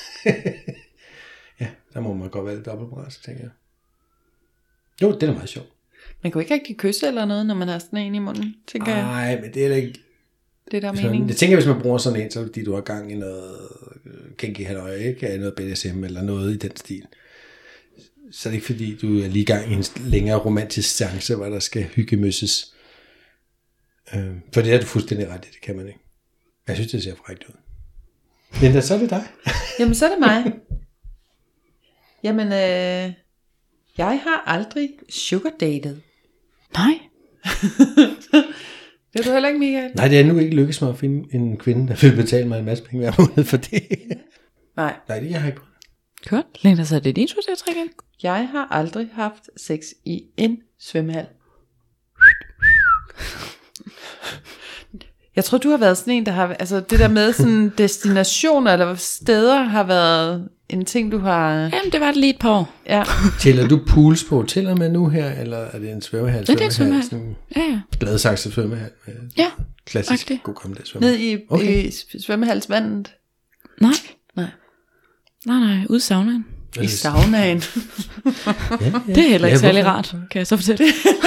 Ja, der må man godt være lidt dobbeltbræs, tænker jeg. Jo, det er meget sjovt. Man kan jo ikke rigtig kysse eller noget, når man har sådan en i munden, tænker jeg. Nej, men det er ikke... Det der er meningen. Jeg tænker, hvis man bruger sådan en, så er det fordi, du har gang i noget kinky halløj, ikke? Noget BDSM eller noget i den stil. Så er det ikke fordi, du er lige gang i en længere romantisk seance, hvor der skal hyggemøsses. For det er du fuldstændig ret i, det kan man ikke. Jeg synes, det ser frækt ud. Linda, så er det dig. Jamen, så er det mig. Jamen, jeg har aldrig sugardatet. Nej. Det er du heller ikke, Michael? Nej, det er nu ikke lykkes mig at finde en kvinde, der vil betale mig en masse penge hver måned for det. Nej. Nej, det jeg har ikke prøvet. Godt. Linda, så er det din tur til at trække ind. Jeg har aldrig haft sex i en svømmehal. Jeg tror, du har været sådan en, der har... Altså, det der med sådan destinationer eller steder har været en ting, du har... Jamen, det var det lige et par år. Ja. Tæller du pools på hoteller med nu her, eller er det en svømmehal? Ja, det er en svømmehal. Sådan Ja. Gladsaxe svømmehal. Ja. Klassisk Okay. god gammeldags svømmehal. Ned i, Okay. i svømmehalsvandet. Nej. Nej. Nej, ude i saunaen. I saunaen. Det er heller ikke særlig hvorfor? rart, kan jeg så fortælle.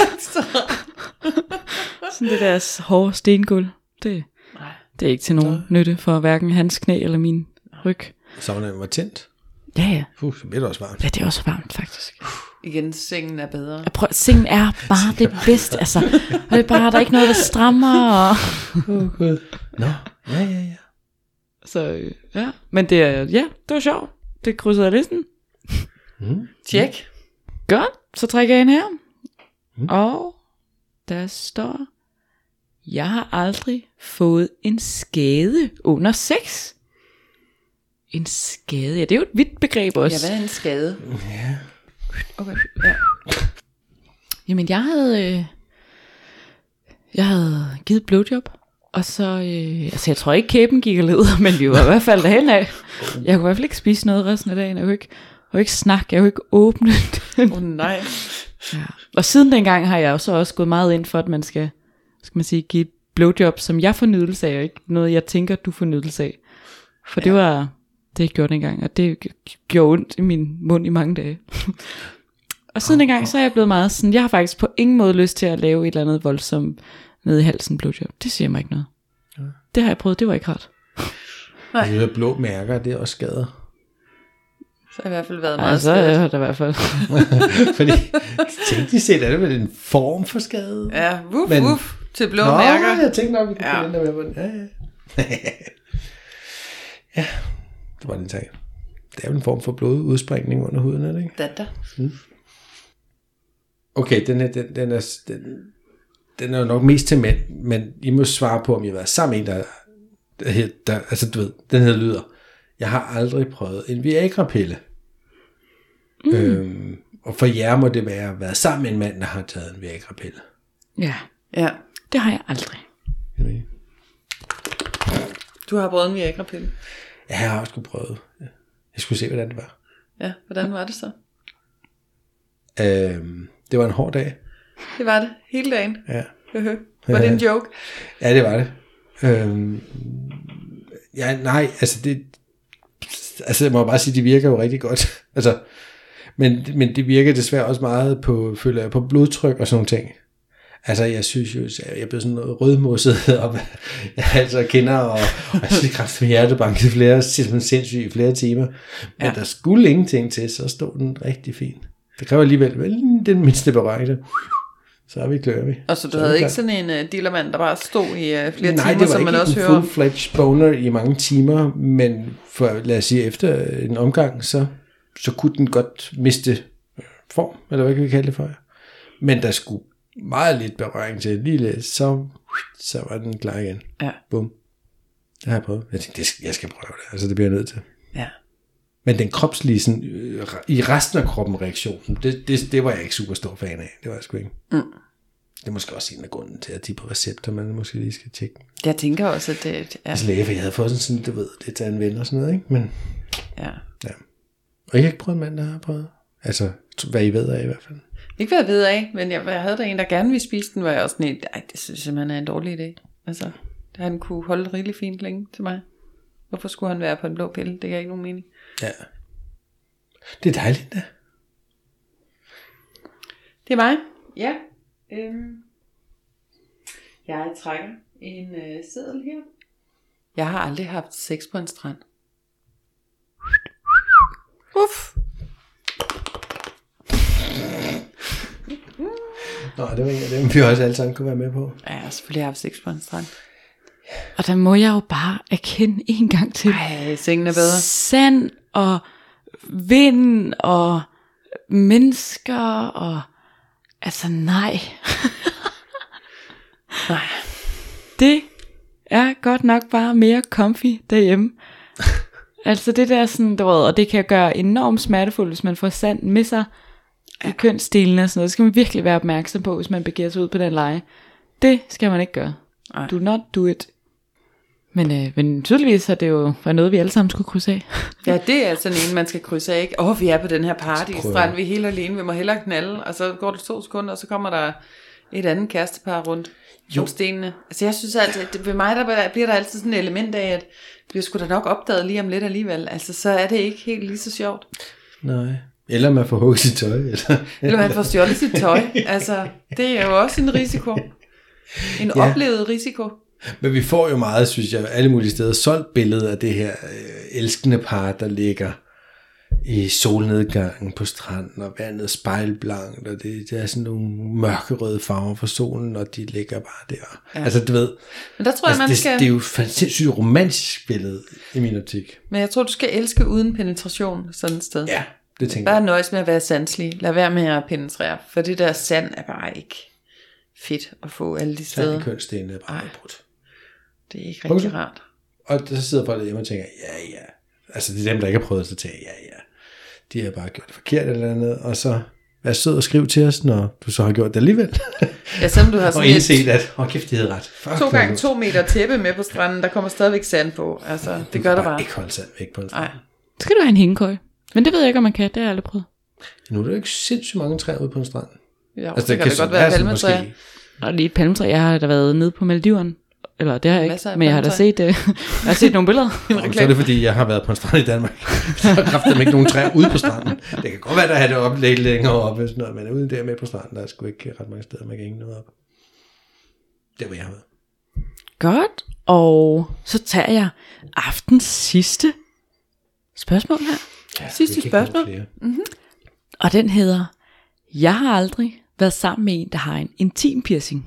Sådan det der hårde stengulv, det er ikke til nogen nytte for hverken hans knæ eller min ryg. Saunaen var tændt. Ja. Så bliver det også varmt. Ja, det er også varmt, faktisk. Igen, sengen er bedre. Sengen er bare det bedste, altså. Og det er bare, der er ikke noget, der strammer. Og... God. Nå, ja. Så ja, men det var sjovt. Det krydsede jeg listen. Tjek. Godt, så trækker jeg ind her. Og der står, jeg har aldrig fået en skade under sex. En skade, ja, det er jo et vidt begreb også. Ja, hvad er en skade? Ja. Okay, ja. Jamen, jeg havde givet blowjob, og så, altså jeg tror ikke kæben gik og led, men vi var i hvert fald derhen af. Jeg kunne i hvert fald ikke spise noget resten af dagen, jeg kunne ikke snakke, jeg kunne ikke åbne. Nej. Ja. Og siden dengang har jeg jo så også gået meget ind for, at man skal man sige, give et blowjob, som jeg får nydelse af, og ikke noget, jeg tænker, du får nydelse af. For det var det, jeg gjorde dengang, og det gjorde ondt i min mund i mange dage. Og siden dengang, så er jeg blevet meget sådan, jeg har faktisk på ingen måde lyst til at lave et eller andet voldsomt nede i halsen blowjob. Det siger mig ikke noget. Det har jeg prøvet, det var ikke rart. Nej. Det er blå mærker, det er også skader. Så har i hvert fald været meget så skadet. er det i hvert fald. Fordi teknisk set er det vel en form for skade. Ja, Men- wuff, til blå mærker. jeg tænkte nok, vi kunne Ja. få den der med på den. Ja. Ja, det var den tanke. Det er jo en form for blodudsprængning under huden, er det ikke? Datter. Okay, den er jo nok mest til mænd, men I må svare på, om I har været sammen med en, der altså du ved, den her lyder, jeg har aldrig prøvet en Viagra-pille. Og for jer må det være at være sammen med en mand, der har taget en Viagra-pille. Ja, Ja. det har jeg aldrig. Du har prøvet en Viagra-pille. Ja, jeg har også prøvet. Jeg skulle se, hvordan det var. Ja, hvordan var det så? Det var en hård dag. Det var det. Hele dagen. Ja. Var det en joke? Ja, det var det. Ja, nej, altså jeg må bare sige, det virker jo rigtig godt. Altså, men det virker desværre også meget på, føler jeg, på blodtryk og sådan nogle ting. Altså, jeg synes jo, jeg blev sådan noget rødmosset op. Jeg altså kender, og jeg synes kraftigt med hjertebanket sindssygt i flere timer. Men der skulle ingenting til, så stod den rigtig fint. Det kræver alligevel den mindste berøring. Så er vi kører vi. Og så du havde ikke sådan en dealermand, der bare stod i flere Nej, timer, som man også hører Nej, om? det var ikke en full-fledged boner i mange timer, men for, lad os sige, efter en omgang, så kunne den godt miste form, eller hvad kan vi kalde det for? Men der skulle meget lidt berøring til, lige lidt, så var den klar igen. Ja. Bum. Det har jeg prøvet. Jeg tænkte, jeg skal prøve det. Altså, det bliver jeg nødt til. Ja. Men den kropslige, sådan, i resten af kroppen reaktionen, det var jeg ikke super stor fan af. Det var jeg sgu ikke. Det er måske også en af grunden til, at de på recepter, man måske lige skal tjekke. Jeg tænker også, at det er... Altså læge, for jeg havde fået sådan, du ved, det til en ven og sådan noget, ikke? Men, Ja. Og jeg har ikke prøvet en mand, der har prøvet. Altså, hvad I ved af i hvert fald. Ikke hvad jeg ved af, men jeg havde der en, der gerne ville spise den, var jeg også sådan et, det synes jeg simpelthen er en dårlig idé. Altså, han kunne holde rigtig fint længe til mig. Hvorfor skulle han være på en blå pille? Det giver ikke nogen mening. Ja. Det er dejligt, da. Det er mig. Ja. Jeg trækker en seddel her. Jeg har aldrig haft sex på en strand. Uff. Nå, det var en af dem, vi også alle sammen kunne være med på. Ja, jeg har selvfølgelig haft sex på en strand. Og der må jeg jo bare erkende en gang til. Ej, sengen er bedre. Sand og vind og mennesker og... Altså nej. Nej. Det er godt nok bare mere comfy derhjemme. Altså det der sådan, du ved, og det kan gøre enormt smertefuldt, hvis man får sand med sig i kønsdelen og sådan noget. Det skal man virkelig være opmærksom på, hvis man begiver sig ud på den leje. Det skal man ikke gøre. Ej. Do not do it. Men tydeligvis er det jo noget, vi alle sammen skulle krydse af. Ja, det er sådan en, man skal krydse af, ikke? Vi er på den her party i strand, vi er helt alene, vi må hellere knalde, og så går det 2 sekunder, og så kommer der et andet kærestepar rundt om stenene. Altså jeg synes altid, at ved mig der bliver der altid sådan et element af, at det bliver sgu da nok opdaget lige om lidt alligevel. Altså så er det ikke helt lige så sjovt. Nej. Eller man får hugget sit tøj. Eller man får stjålet sit tøj. Altså det er jo også en risiko. En oplevet risiko. Men vi får jo meget, synes jeg, alle mulige steder solgt billeder af det her elskende par, der ligger i solnedgangen på stranden, og vandet spejlblankt, og det er sådan nogle mørkerøde farver for solen, og de ligger bare der. Ja. Altså, du ved, men der tror jeg, man skal... det er jo sindssygt romantisk billede i min optik. Men jeg tror, du skal elske uden penetration sådan et sted. Ja, det tænker jeg. jeg. Bare nøjes med at være sanselig. Lad være med at penetrere, for det der sand er bare ikke fedt at få alle de steder. Sand i kønsdelene er bare brudt. Det er ikke rigtig rart. Og så sidder folk derhjemme og tænker, ja. Altså det er dem, der ikke har prøvet, så tænker ja. De har bare gjort det forkert eller andet. Og så vær sød og skriv til os, når du så har gjort det alligevel. Ja, selvom du har sådan og indset, at kæft, de havde ret. 2x2 meter tæppe med på stranden, der kommer stadigvæk sand på. Altså, det gør der bare. Ikke holde sand væk på en strand. Så skal du have en hængekøj. Men det ved jeg ikke, om man kan. Det har jeg aldrig prøvet. Nu er der ikke sindssygt mange træer ude på en strand. Ja, altså, det kan godt være palmetræer. Der er lige et palmetræ. Jeg har da været nede på Maldiverne. Eller det har jeg ikke, men jeg har da set, jeg har set nogle billeder. Så er det fordi, jeg har været på en strand i Danmark. Så har kraftigt ikke nogen træer ude på stranden. Det kan godt være, der har det op lidt længere oppe, sådan noget, men uden der med på stranden, der er sgu ikke ret mange steder, man kan hænge noget op. Det var jeg har været. Godt, og så tager jeg aftens sidste spørgsmål her. Ja, sidste spørgsmål. Mm-hmm. Og den hedder, jeg har aldrig været sammen med en, der har en intim piercing.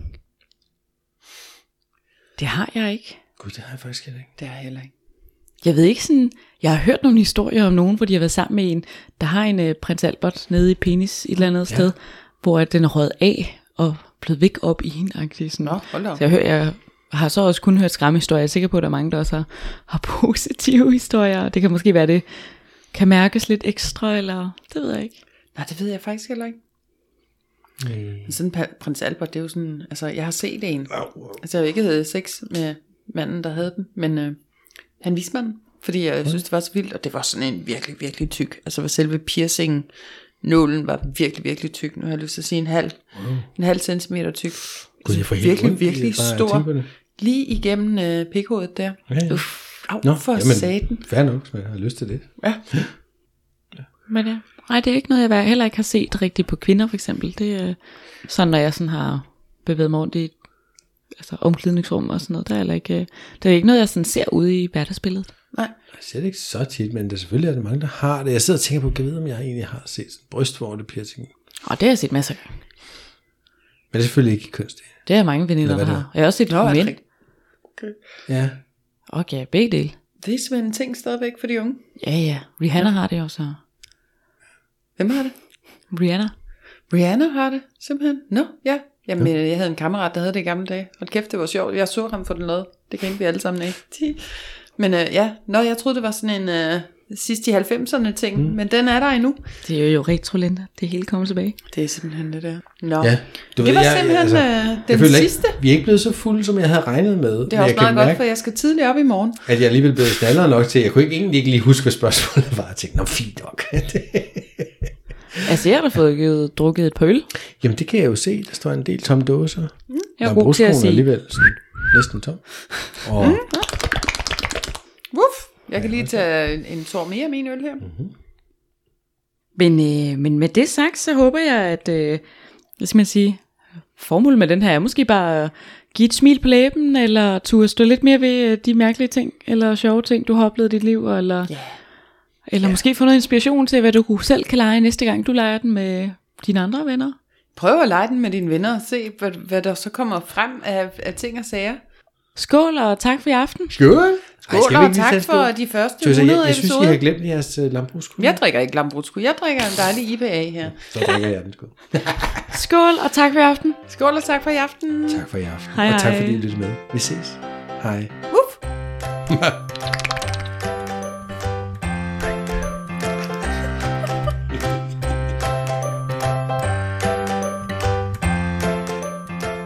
Det har jeg ikke. Gud, det har jeg faktisk ikke. Det har jeg heller ikke. Jeg ved ikke sådan, jeg har hørt nogle historier om nogen, hvor de har været sammen med en, der har en prins Albert nede i penis et eller andet sted, hvor den er røget af og blevet væk op i hende. Nå, hold op. Så jeg har så også kun hørt skræmmehistorier. Jeg er sikker på, at der er mange, der også har positive historier. Det kan måske være, det kan mærkes lidt ekstra, eller det ved jeg ikke. Nej, det ved jeg faktisk heller ikke. Sådan prins Albert, det er jo sådan, altså jeg har set en, altså jeg har ikke havde sex med manden, der havde den, men han viste mig den, fordi jeg synes det var så vildt, og det var sådan en virkelig, virkelig tyk, altså var selve piercingen, nålen var virkelig, virkelig tyk, nu har jeg lyst til at sige en halv centimeter tyk, altså, virkelig, virkelig stor, lige igennem pikhovedet der. For satan. Fair nok, hvis man har lyst til det. Ja. Men ja. Nej, det er ikke noget, jeg heller ikke har set rigtigt på kvinder, for eksempel. Det er sådan, når jeg sådan har bevæget mig rundt i omklædningsrum og sådan noget. Der er ikke, det er ikke noget, jeg sådan ser ude i hverdagsbilledet. Nej. Jeg ser det ikke så tit, men det selvfølgelig er der mange, der har det. Jeg sidder og tænker på, at om jeg egentlig har set brystvorte piercing. Og det har jeg set masser af gange. Men det er selvfølgelig ikke kunstigt. Det er mange veninder, der har. Jeg har også set mænd. Okay. Ja. Okay, begge dele. Det er simpelthen en ting stadigvæk for de unge. Ja. Rihanna har det også. Hvem har det? Rihanna har det, simpelthen. Nå, ja. Jamen, jeg havde en kammerat, der havde det i gamle dage. Hold kæft, det var sjovt. Jeg så ham for den noget. Det grinte vi alle sammen af. Men jeg troede, det var sådan en sidst i 90'erne ting, men den er der endnu. Det er jo retro, Linda. Det hele kommer tilbage. Det er simpelthen det der. Nå. Ja, det var simpelthen den sidste. Vi er ikke blevet så fulde, som jeg havde regnet med. Det er også meget godt, for jeg skal tidligt op i morgen. At jeg alligevel blev standard nok til, jeg kunne egentlig ikke lige huske, hvad spørgsmålet var. Jeg tænkte, fint nok. Altså, jeg har da fået drukket et par øl. Jamen, det kan jeg jo se. Der står en del tomme dåser. Jeg er god til at sige. Alligevel sådan, næsten tom. Og jeg kan lige tage en tår mere af min øl her. Men med det sagt, så håber jeg, at hvad skal man sige, formålet med den her er måske bare at give et smil på læben, eller turde stå lidt mere ved de mærkelige ting, eller sjove ting, du har oplevet i dit liv, eller måske få noget inspiration til, hvad du selv kan lege næste gang, du leger den med dine andre venner. Prøv at lege den med dine venner og se, hvad der så kommer frem af ting og sager. Skål, og tak for i aften. Skål! Skål, og tak for de første 100 episoder. Jeg synes, I har glemt jeres lambrugskud. Jeg drikker ikke lambrugskud. Jeg drikker en dejlig IPA her. Så drikker jeg den skud. Skål, og tak for i aften. Skål, og tak for i aften. Tak for i aften. Hej, og tak hej. fordi I lyttede med. Vi ses. Hej. Woof.